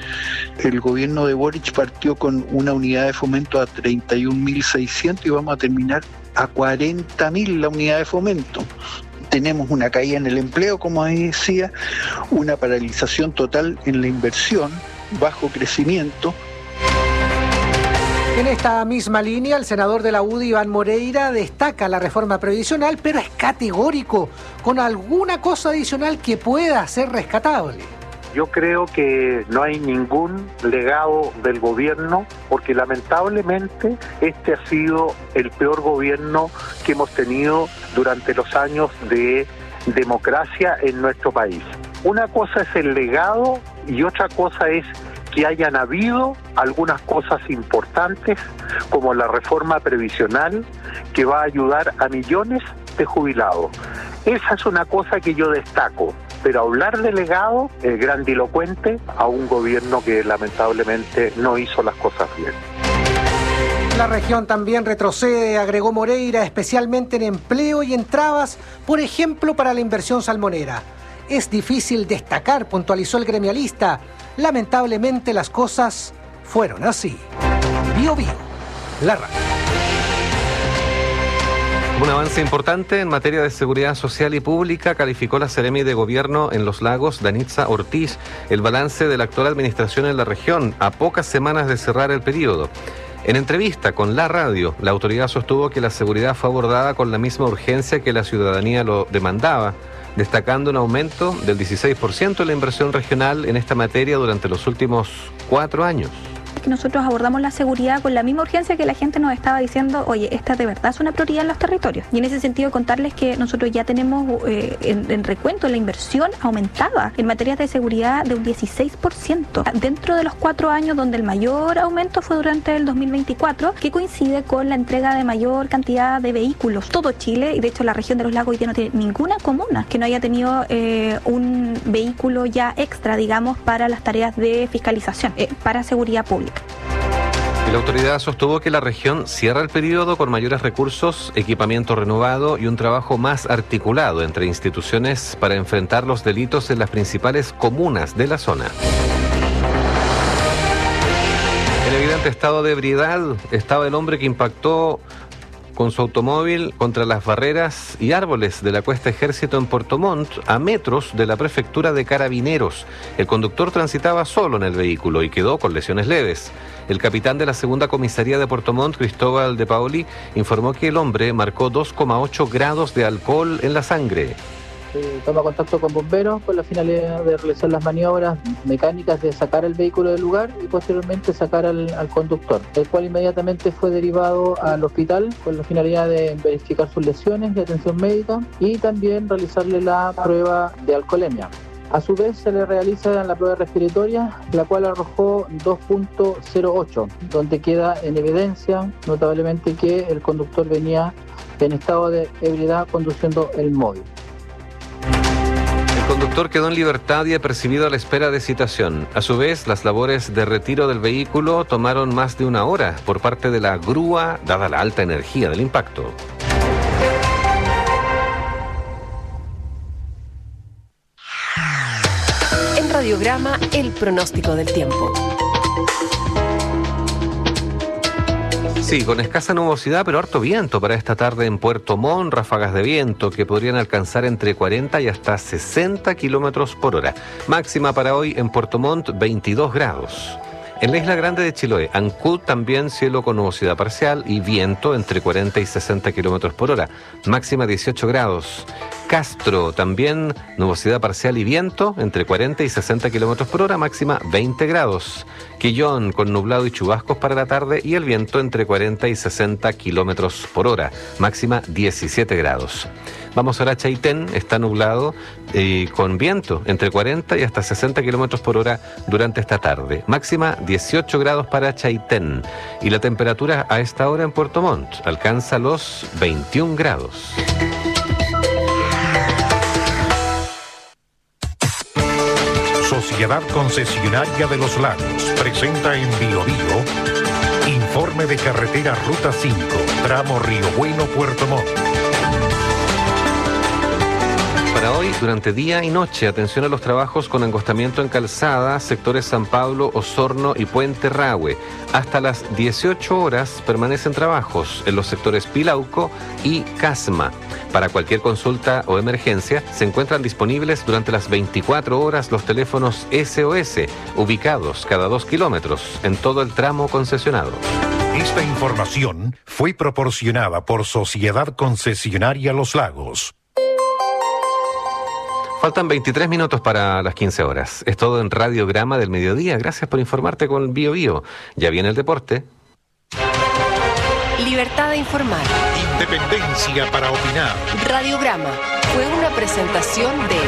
El gobierno de Boric partió con una unidad de fomento a treinta y un mil seiscientos y vamos a terminar a cuarenta mil la unidad de fomento. Tenemos una caída en el empleo, como decía, una paralización total en la inversión, bajo crecimiento. En esta misma línea, el senador de la U D I, Iván Moreira, destaca la reforma previsional, pero es categórico con alguna cosa adicional que pueda ser rescatable. Yo creo que no hay ningún legado del gobierno, porque lamentablemente este ha sido el peor gobierno que hemos tenido durante los años de democracia en nuestro país. Una cosa es el legado y otra cosa es que hayan habido algunas cosas importantes, como la reforma previsional, que va a ayudar a millones de jubilados. Esa es una cosa que yo destaco. Pero hablar de legado es grandilocuente a un gobierno que lamentablemente no hizo las cosas bien. La región también retrocede, agregó Moreira, especialmente en empleo y en trabas, por ejemplo, para la inversión salmonera. Es difícil destacar, puntualizó el gremialista. Lamentablemente las cosas fueron así. Bio Bio, la radio. Un avance importante en materia de seguridad social y pública calificó la Seremi de Gobierno en Los Lagos, Danitza Ortiz, el balance de la actual administración en la región, a pocas semanas de cerrar el periodo. En entrevista con La Radio, la autoridad sostuvo que la seguridad fue abordada con la misma urgencia que la ciudadanía lo demandaba, destacando un aumento del dieciséis por ciento en la inversión regional en esta materia durante los últimos cuatro años. es que nosotros abordamos la seguridad con la misma urgencia que la gente nos estaba diciendo, oye, esta de verdad es una prioridad en los territorios. Y en ese sentido contarles que nosotros ya tenemos eh, en, en recuento la inversión aumentada en materia de seguridad de un dieciséis por ciento dentro de los cuatro años, donde el mayor aumento fue durante el dos mil veinticuatro, que coincide con la entrega de mayor cantidad de vehículos. Todo Chile, y de hecho la región de los lagos hoy día no tiene ninguna comuna que no haya tenido eh, un vehículo ya extra, digamos, para las tareas de fiscalización, eh, para seguridad pública. La autoridad sostuvo que la región cierra el periodo con mayores recursos, equipamiento renovado y un trabajo más articulado entre instituciones para enfrentar los delitos en las principales comunas de la zona. En evidente estado de ebriedad estaba el hombre que impactó con su automóvil contra las barreras y árboles de la Cuesta Ejército en Puerto Montt, a metros de la prefectura de Carabineros. El conductor transitaba solo en el vehículo y quedó con lesiones leves. El capitán de la segunda comisaría de Puerto Montt, Cristóbal de Paoli, informó que el hombre marcó dos coma ocho grados de alcohol en la sangre. Eh, toma contacto con bomberos con la finalidad de realizar las maniobras mecánicas de sacar el vehículo del lugar y posteriormente sacar al, al conductor, el cual inmediatamente fue derivado al hospital con la finalidad de verificar sus lesiones de atención médica y también realizarle la prueba de alcoholemia. A su vez se le realiza la prueba respiratoria, la cual arrojó dos punto cero ocho, donde queda en evidencia notablemente que el conductor venía en estado de ebriedad conduciendo el móvil. El conductor quedó en libertad y apercibido a la espera de citación. A su vez, las labores de retiro del vehículo tomaron más de una hora por parte de la grúa, dada la alta energía del impacto. En Radiograma, el pronóstico del tiempo. Sí, con escasa nubosidad, pero harto viento para esta tarde en Puerto Montt, ráfagas de viento que podrían alcanzar entre cuarenta y hasta sesenta kilómetros por hora. Máxima para hoy en Puerto Montt, veintidós grados. En la Isla Grande de Chiloé, Ancud, también cielo con nubosidad parcial y viento entre cuarenta y sesenta kilómetros por hora. Máxima dieciocho grados. Castro, también nubosidad parcial y viento entre cuarenta y sesenta kilómetros por hora, máxima veinte grados. Quillón, con nublado y chubascos para la tarde y el viento entre cuarenta y sesenta kilómetros por hora, máxima diecisiete grados. Vamos ahora a Chaitén, está nublado y con viento entre cuarenta y hasta sesenta kilómetros por hora durante esta tarde. Máxima dieciocho grados para Chaitén. Y la temperatura a esta hora en Puerto Montt alcanza los veintiún grados. Sociedad Concesionaria de los Lagos presenta en Bio Bio informe de carretera Ruta cinco, tramo Río Bueno, Puerto Montt. Para hoy, durante día y noche, atención a los trabajos con angostamiento en calzada, sectores San Pablo, Osorno y Puente Rahue. Hasta las dieciocho horas permanecen trabajos en los sectores Pilauco y Casma. Para cualquier consulta o emergencia, se encuentran disponibles durante las veinticuatro horas los teléfonos S O S, ubicados cada dos kilómetros en todo el tramo concesionado. Esta información fue proporcionada por Sociedad Concesionaria Los Lagos. Faltan veintitrés minutos para las quince horas. Es todo en Radiograma del Mediodía. Gracias por informarte con Bio Bio. Ya viene el deporte. Libertad de informar. Independencia para opinar. Radiograma fue una presentación de...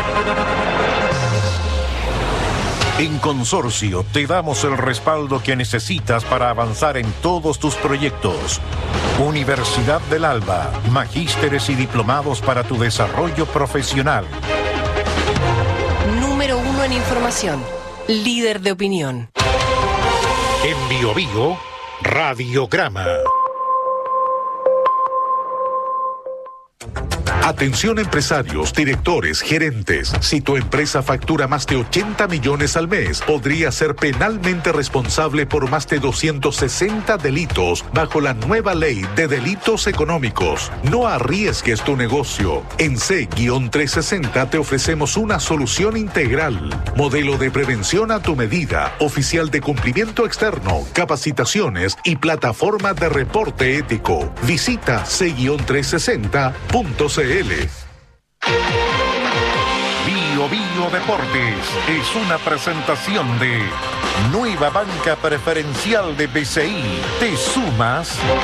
En Consorcio te damos el respaldo que necesitas para avanzar en todos tus proyectos. Universidad del Alba, magísteres y diplomados para tu desarrollo profesional. Número uno en información, líder de opinión. En Bio Bio, Radiograma. Atención empresarios, directores, gerentes. Si tu empresa factura más de ochenta millones al mes, podría ser penalmente responsable por más de doscientos sesenta delitos bajo la nueva ley de delitos económicos. No arriesgues tu negocio. En C trescientos sesenta te ofrecemos una solución integral. Modelo de prevención a tu medida, oficial de cumplimiento externo, capacitaciones y plataforma de reporte ético. Visita C trescientos sesenta punto c l. Bio Bio Deportes es una presentación de Nueva Banca Preferencial de B C I. ¿Te sumas?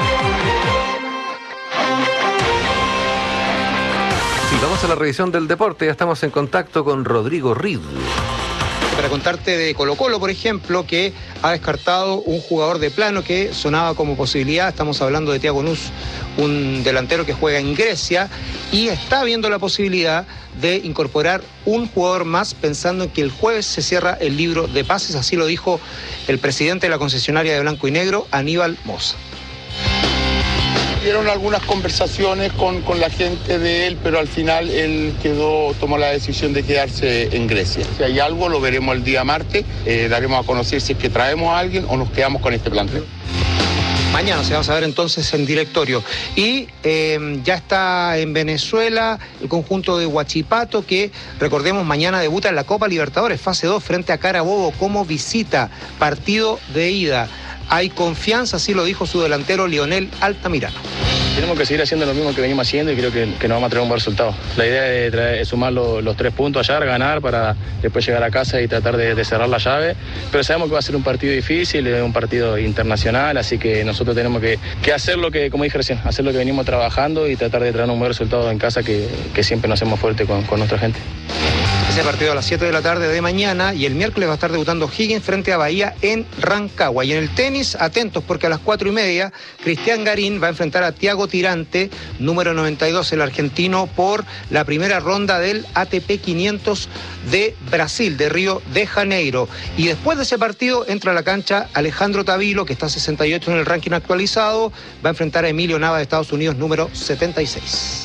Sí, vamos a la revisión del deporte. Ya estamos en contacto con Rodrigo Reed. Para contarte de Colo Colo, por ejemplo, que ha descartado un jugador de plano que sonaba como posibilidad. Estamos hablando de Thiago Nus, un delantero que juega en Grecia, y está viendo la posibilidad de incorporar un jugador más, pensando en que el jueves se cierra el libro de pases. Así lo dijo el presidente de la concesionaria de Blanco y Negro, Aníbal Mosa. Hubieron algunas conversaciones con, con la gente de él, pero al final él quedó, tomó la decisión de quedarse en Grecia. Si hay algo, lo veremos el día martes, eh, daremos a conocer si es que traemos a alguien o nos quedamos con este plantel. Mañana se va a saber entonces en directorio. Y eh, ya está en Venezuela el conjunto de Huachipato, que, recordemos, mañana debuta en la Copa Libertadores, fase dos, frente a Carabobo como visita, partido de ida. Hay confianza, así lo dijo su delantero Lionel Altamirano. Tenemos que seguir haciendo lo mismo que venimos haciendo y creo que, que nos vamos a traer un buen resultado. La idea es, traer, es sumar lo, los tres puntos ayer, ganar para después llegar a casa y tratar de, de cerrar la llave. Pero sabemos que va a ser un partido difícil, un partido internacional, así que nosotros tenemos que, que hacer lo que, como dije recién, hacer lo que venimos trabajando y tratar de traer un buen resultado en casa, que, que siempre nos hacemos fuerte con, con nuestra gente. Ese partido a las siete de la tarde de mañana, y el miércoles va a estar debutando Higgins frente a Bahía en Rancagua. Y en el tenis, atentos, porque a las cuatro y media Cristian Garín va a enfrentar a Thiago Tirante, número noventa y dos, el argentino, por la primera ronda del A T P quinientos de Brasil, de Río de Janeiro. Y después de ese partido entra a la cancha Alejandro Tavilo, que está sesenta y ocho en el ranking actualizado, va a enfrentar a Emilio Nava de Estados Unidos, número setenta y seis.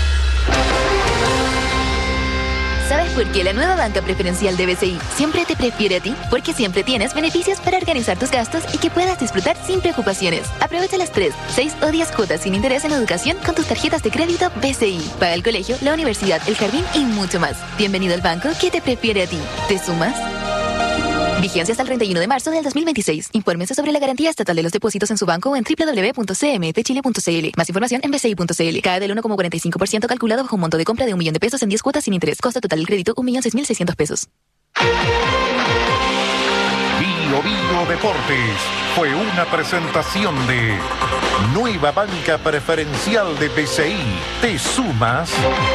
¿Sabes por qué la nueva banca preferencial de B C I siempre te prefiere a ti? Porque siempre tienes beneficios para organizar tus gastos y que puedas disfrutar sin preocupaciones. Aprovecha las tres, seis o diez cuotas sin interés en educación con tus tarjetas de crédito B C I. Paga el colegio, la universidad, el jardín y mucho más. Bienvenido al banco que te prefiere a ti. ¿Te sumas? Vigencia hasta el treinta y uno de marzo del dos mil veintiséis. Infórmense sobre la garantía estatal de los depósitos en su banco o en doble u doble u doble u punto c m f chile punto c l. Más información en b c i punto c l. Cae del uno coma cuarenta y cinco por ciento calculado bajo un monto de compra de un millón de pesos en diez cuotas sin interés. Costo total del crédito un millón seis mil seiscientos pesos. Bio Bio Deportes fue una presentación de Nueva Banca Preferencial de B C I. ¿Te sumas?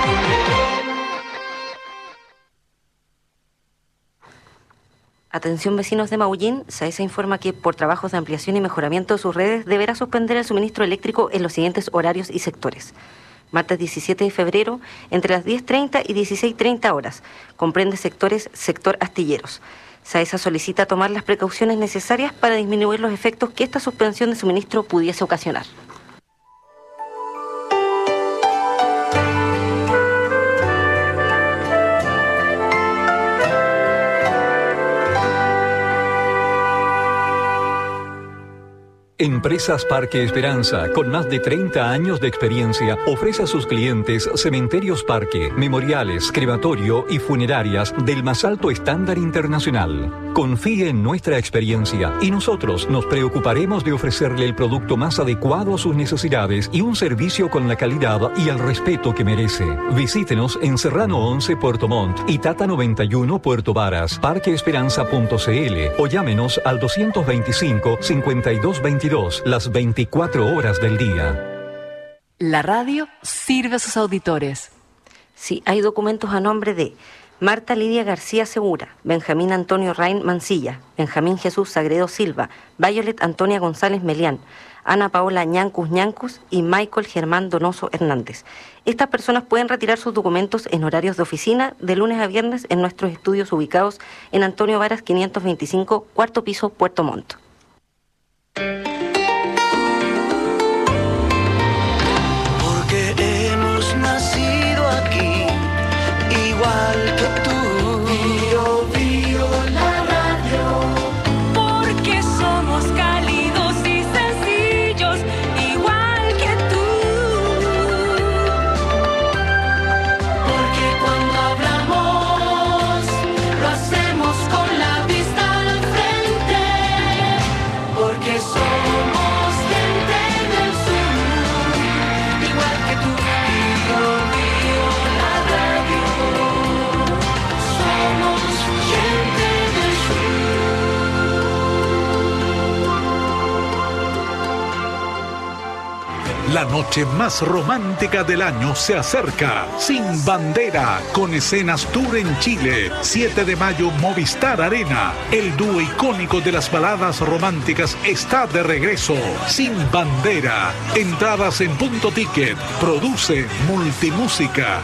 Atención vecinos de Maullín, SAESA informa que por trabajos de ampliación y mejoramiento de sus redes deberá suspender el suministro eléctrico en los siguientes horarios y sectores. Martes diecisiete de febrero, entre las diez treinta y dieciséis treinta horas. Comprende sectores sector astilleros. SAESA solicita tomar las precauciones necesarias para disminuir los efectos que esta suspensión de suministro pudiese ocasionar. Empresas Parque Esperanza, con más de treinta años de experiencia, ofrece a sus clientes cementerios parque, memoriales, crematorio y funerarias del más alto estándar internacional. Confíe en nuestra experiencia y nosotros nos preocuparemos de ofrecerle el producto más adecuado a sus necesidades y un servicio con la calidad y el respeto que merece. Visítenos en Serrano once Puerto Montt y Tata noventa y uno Puerto Varas, parque esperanza punto c l, o llámenos al doscientos veinticinco, cincuenta y dos veintidós las veinticuatro horas del día. La radio sirve a sus auditores. Sí, hay documentos a nombre de Marta Lidia García Segura, Benjamín Antonio Rain Mancilla, Benjamín Jesús Sagredo Silva, Violet Antonia González Melián, Ana Paola Ñancus Ñancus y Michael Germán Donoso Hernández. Estas personas pueden retirar sus documentos en horarios de oficina de lunes a viernes en nuestros estudios ubicados en Antonio Varas quinientos veinticinco, cuarto piso, Puerto Montt. Nacido aquí, igual que tú. Bio, bio, la radio. Porque somos cálidos y sencillos, igual que tú. Porque cuando hablamos, lo hacemos con la vista al frente. La noche más romántica del año se acerca. Sin Bandera, con escenas tour en Chile. siete de mayo, Movistar Arena. El dúo icónico de las baladas románticas está de regreso. Sin Bandera. Entradas en Punto Ticket. Produce Multimúsica.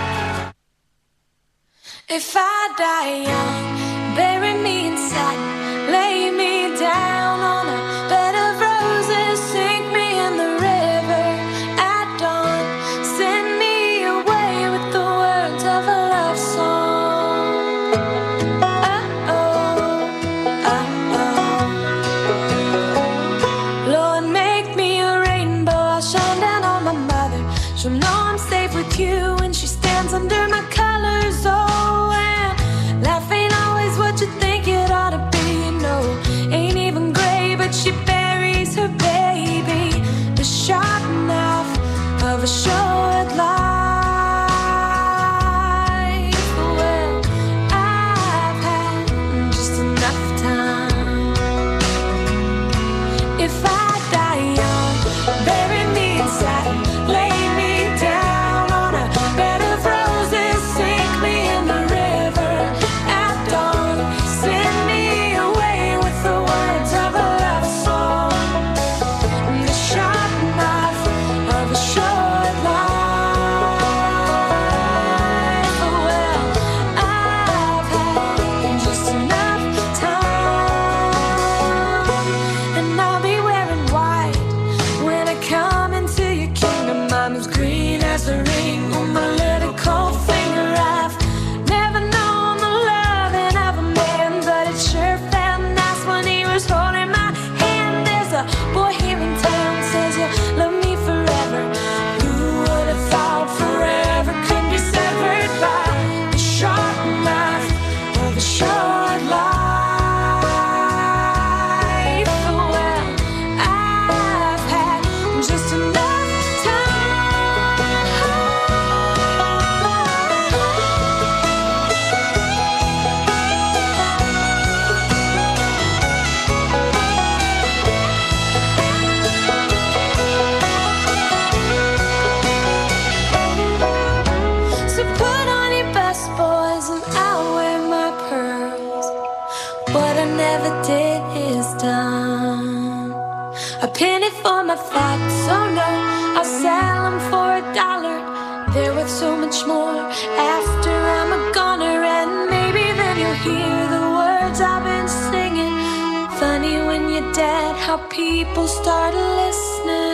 If I die young, bury me in satin, lay me down on a bed of roses, sink me in the river at dawn, send me away with the words of a love song. Uh-oh, uh-oh. Lord, make me a rainbow, I'll shine down on my mother. She'll know I'm safe with you when she stands under my colors. Oh, life ain't always what you think it ought to be, no. Ain't even gray, but she buries her baby. The sharp knife of a short life. Well, I've had just enough time. If I die young, bury me in satin, lay me down on a bed of roses, sink me in the river at dawn, send me away with the words of a love song. The sharp knife of a short life. Well, I've had just enough time, and I'll be wearing white when I come into your kingdom. I'm as green as the ring on my little cold finger. I've never known the loving of a man, but it sure felt nice when he was holding my hand. There's a boy here in town says you love me forever. Who would have thought forever could be severed by the sharp knife of a short life? Well, I've had just enough So put on your best boys and I'll wear my pearls. What I never did is done. A penny for my thoughts, oh no, I'll sell them for a dollar. They're worth so much more after I'm a goner, and maybe then you'll hear the words I've been singing. Funny when you're dead, how people start listening.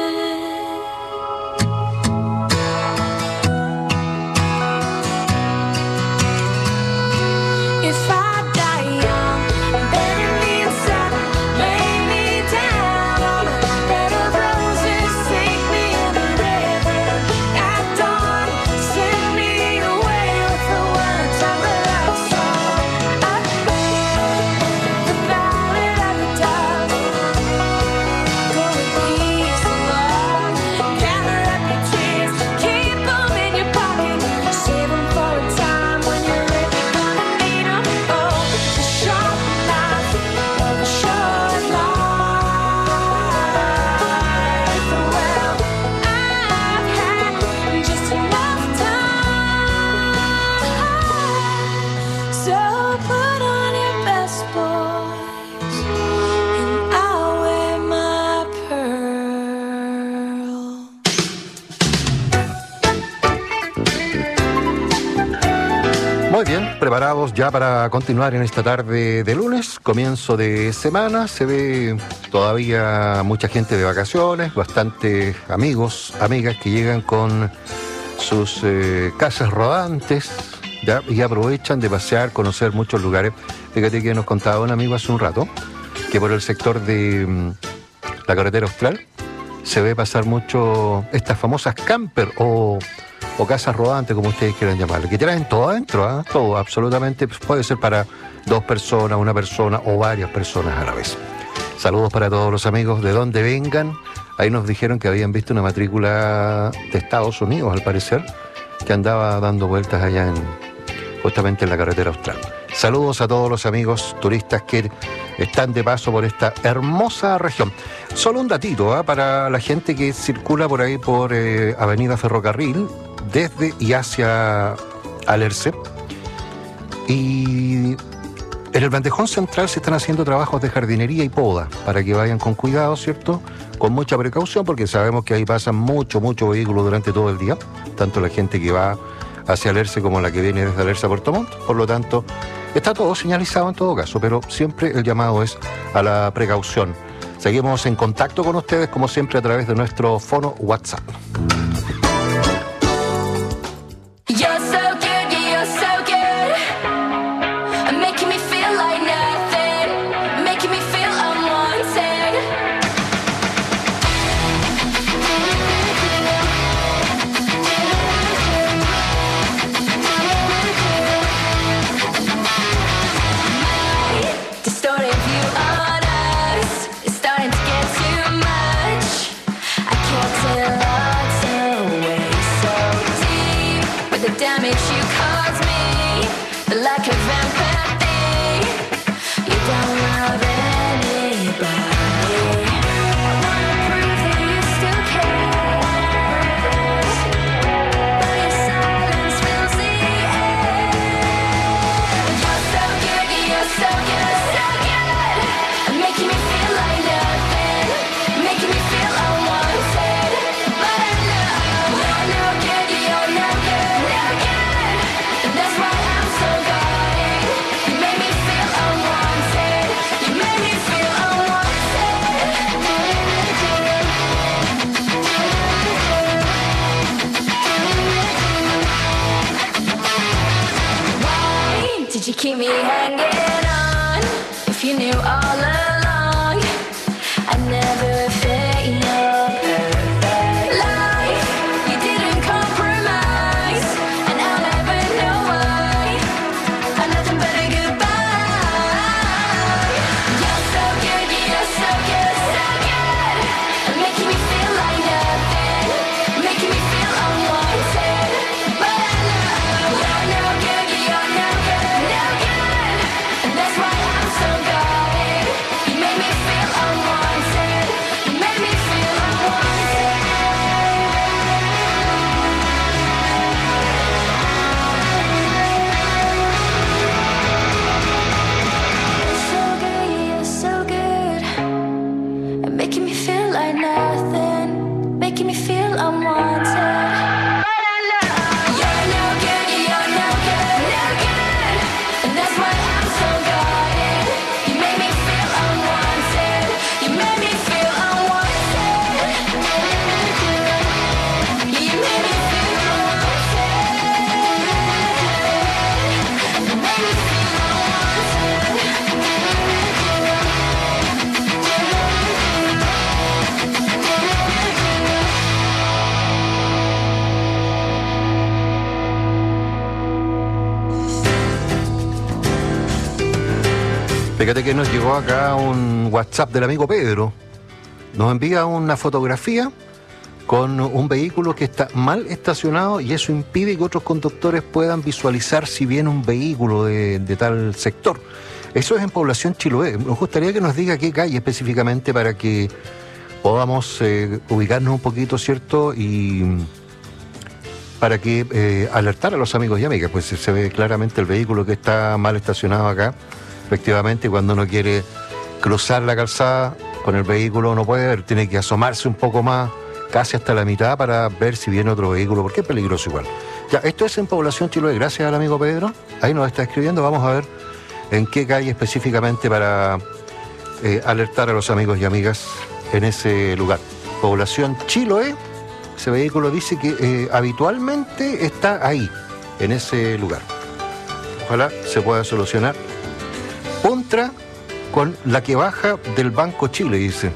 If I die young, bury me in satin, lay me down on a bed of roses, sink me in the river at dawn, send me away with the words of a love song. Uh-oh, the ballad of the dove. Go in peace and love, gather up your tears, keep them in your pocket, save them for a time when you're really gonna need them. Oh, the sharp knife of a short life. Well, I've had just enough time. So put on your best boys and I'll wear my pearl. Muy bien, preparados ya para continuar en esta tarde de lunes, comienzo de semana. Se ve todavía mucha gente de vacaciones, bastantes amigos, amigas que llegan con sus eh, casas rodantes, ¿ya? Y aprovechan de pasear, conocer muchos lugares. Fíjate que nos contaba un amigo hace un rato que por el sector de mm, la carretera austral se ve pasar mucho estas famosas camper o, o casas rodantes, como ustedes quieran llamarle, que traen todo adentro, ¿eh? Todo, absolutamente, puede ser para dos personas, una persona o varias personas a la vez. Saludos para todos los amigos de donde vengan. Ahí nos dijeron que habían visto una matrícula de Estados Unidos, al parecer, que andaba dando vueltas allá en, justamente en la carretera austral. Saludos a todos los amigos turistas que están de paso por esta hermosa región. Solo un datito ¿eh? para la gente que circula por ahí por eh, Avenida Ferrocarril, desde y hacia Alerce. Y en el bandejón central se están haciendo trabajos de jardinería y poda, para que vayan con cuidado, ¿cierto? Con mucha precaución, porque sabemos que ahí pasan mucho, mucho vehículo durante todo el día, tanto la gente que va hacia Alerce como la que viene desde Alerce a Puerto Montt. Por lo tanto, está todo señalizado en todo caso, pero siempre el llamado es a la precaución. Seguimos en contacto con ustedes, como siempre, a través de nuestro fono WhatsApp. You're so good, you're so good. Making me feel like nothing. Making me feel unwanted. My distorted view on us is starting to get too much. I can't tell what's away so deep with the damage you caused me, the lack of empathy. You don't love anybody. I wanna prove that you still care, but your silence fills the air. You're so good, you're so good, so good. Making me feel like nothing, making me feel unwanted. But I know you're no good, you're no good, no good. And that's why I'm so guarded. You made me feel unwanted. You made me feel unwanted. Why did you keep me hanging on? If you knew all along, I never fit your perfect life. You didn't compromise, and I'll never know why. I'm nothing but a goodbye. You're so good, you're so good, so good. Making me feel like nothing, making me feel unwanted. But I know you're no good, you're no good, no good. And that's why I'm so guarded. You made me feel unwanted. You made me feel unwanted. You're so good, you're so good. At making me feel like nothing, making me feel unwanted. But I know you're no good, you're no good, no good. And that's why I'm so guarded. You made me feel unwanted. You made me feel unwanted. You made me feel unwanted. You made me feel Fíjate que nos llegó acá un WhatsApp del amigo Pedro. Nos envía una fotografía con un vehículo que está mal estacionado y eso impide que otros conductores puedan visualizar si viene un vehículo de, de tal sector. Eso es en Población Chiloé. Nos gustaría que nos diga qué calle específicamente para que podamos eh, ubicarnos un poquito, ¿cierto? Y para que eh, alertar a los amigos y amigas, pues se ve claramente el vehículo que está mal estacionado acá. Efectivamente, cuando uno quiere cruzar la calzada con el vehículo no puede ver, tiene que asomarse un poco más, casi hasta la mitad, para ver si viene otro vehículo, porque es peligroso igual. Ya, esto es en Población Chiloé, gracias al amigo Pedro, ahí nos está escribiendo, vamos a ver en qué calle específicamente para eh, alertar a los amigos y amigas en ese lugar. Población Chiloé, ese vehículo dice que eh, habitualmente está ahí, en ese lugar. Ojalá se pueda solucionar. Contra con la que baja del Banco Chile, dice.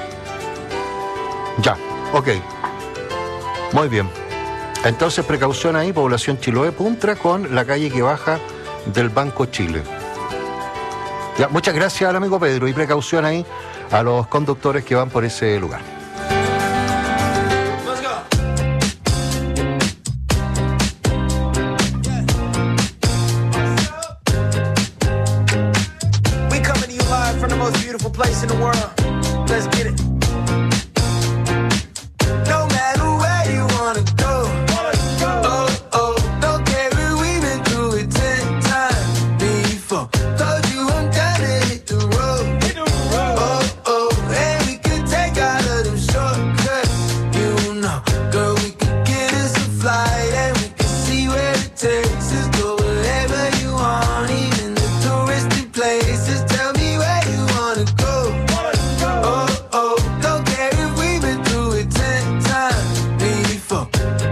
Ya, ok. Muy bien. Entonces, precaución ahí, Población Chiloé, Puntra, con la calle que baja del Banco Chile. Ya, muchas gracias al amigo Pedro y precaución ahí a los conductores que van por ese lugar. We coming to you live from the place in the world. Let's get it. No matter where you wanna go. Oh, oh, don't care if we've been through it ten times before. Told you I'm down to hit the road. Oh, oh, and we could take all of them shortcuts. You know, girl, we could get us a flight and we could see where it takes us. Go wherever you want, even the touristy places. Tell me where you wanna go. Oh, oh, don't care if we've been through it ten times before.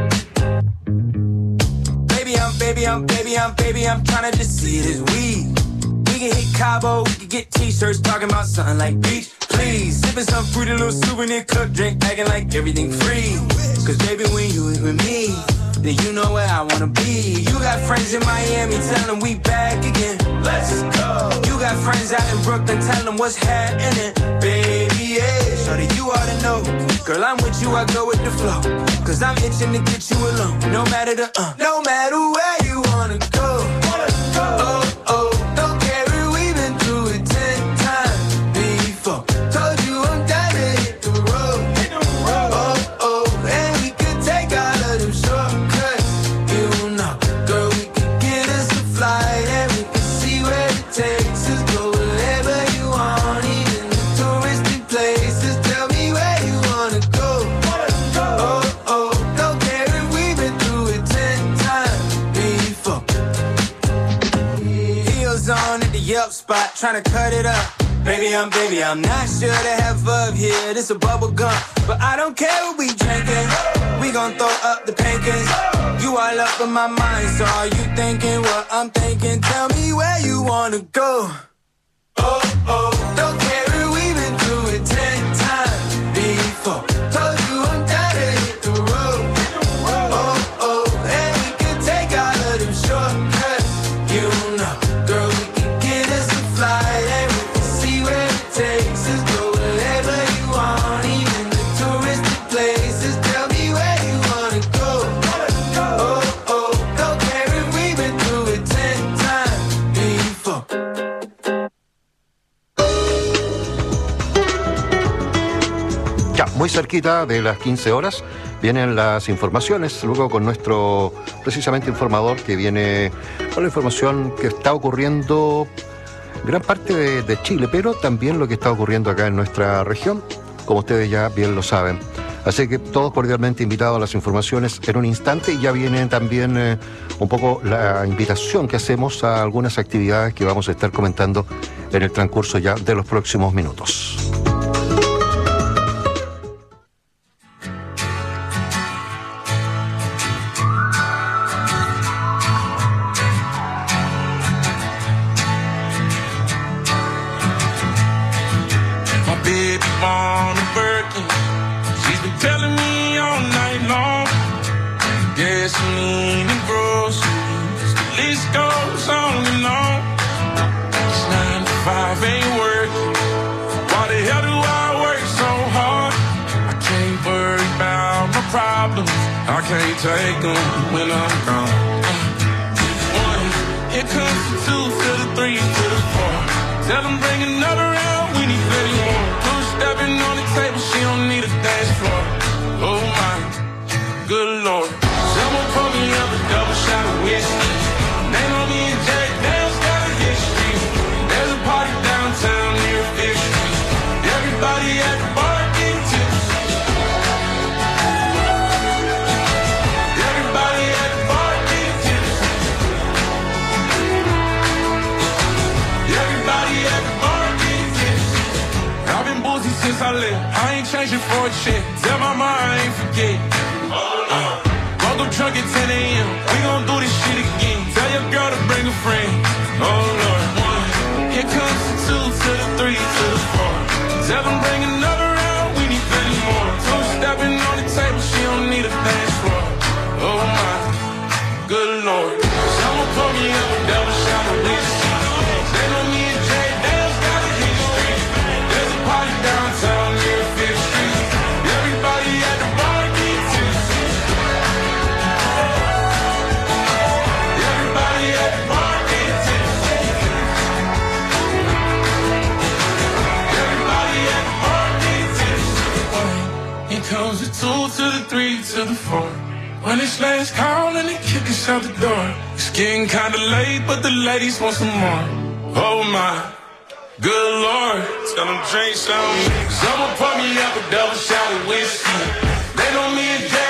Baby, I'm, baby, I'm, baby, I'm, baby, I'm tryna just see this weed. We can hit Cabo, we can get t-shirts talking about something like beach. Please, sipping some fruity little souvenir cup drink, acting like everything free. Cause baby, when you is with me, then you know where I wanna be. You got friends in Miami, tell them we back again. Let's go. You got friends out in Brooklyn, tell them what's happening. Baby, yeah, shorty, you ought to know. Girl, I'm with you, I go with the flow. Cause I'm itching to get you alone. No matter the, uh, no matter where you wanna go. Oh, oh, don't care if we've been through it ten times before. Told you I'm down to hit the road. Oh, oh, and we could take all of them shortcuts. You know, girl, we could get us a flight and we could see where it takes us. Go wherever you want, even the touristy places. Tell me where you wanna go. Oh, oh, don't care if we've been through it ten times before. Heels on at the Yelp spot, tryna cut it up. Baby, I'm, baby, I'm not sure to have up here. This a bubble gum, but I don't care what we drinking. We gon' throw up the pancakes. You all up in my mind, so are you thinking what I'm thinking? Tell me where you wanna go. Oh, oh, don't care if we've been through it ten times before. Told you I'm down to hit the road. Oh, oh, and we could take all of them shortcuts. You know, girl, we could get us a flight and we could see where it takes us. Go wherever you want, even the touristy places. Tell me where you wanna go. Oh, oh, don't care if we've been through it ten times before. Ya, muy cerquita de las quince horas vienen las informaciones, luego con nuestro precisamente informador que viene con la información que está ocurriendo en gran parte de, de Chile, pero también lo que está ocurriendo acá en nuestra región, como ustedes ya bien lo saben. Así que todos cordialmente invitados a las informaciones en un instante, y ya viene también eh, un poco la invitación que hacemos a algunas actividades que vamos a estar comentando en el transcurso ya de los próximos minutos. My baby born a Birkin. She's been telling me all night long. Gasoline and groceries, the list goes on and on. It's nine to five ain't working. Why the hell do I work so hard? I can't worry about my problems. I can't take them when I'm gone. One, here comes the two to the three to the four. Tell them bring another round, we need plenty more. Two stepping on the table, she don't need a dance floor. Oh my, good lord. Someone pour me up a double shot of whiskey. Name on me and Jack Daniels got a history. There's a party downtown near Fifth Street. Everybody at the bar getting tipsy. Everybody at the bar getting tipsy. Everybody at the bar getting tipsy. I've been boozy since I left. I ain't changing for a check. Tell my mom I ain't forget. Uh, woke up drunk at ten a.m. We gon' do this shit again. Tell your girl to bring a friend. Oh Lord. One. Here comes the two to the three to the four. Tell them bring another round. We need plenty more. Two stepping on the table. She don't need a dance floor. Oh my, good lord. Someone pour me up a double shot of whiskey. They know me and Jay Dale's got a history. There's a party downtown near Fifth Street. Everybody at the bar get tipsy. Everybody at the bar get tipsy. two to the three to the four. When it's last call and they kick us out the door. It's getting kinda late, but the ladies want some more. Oh my, good lord, tell them drink some. Someone pour me up a double shot of whiskey. They know me and Jack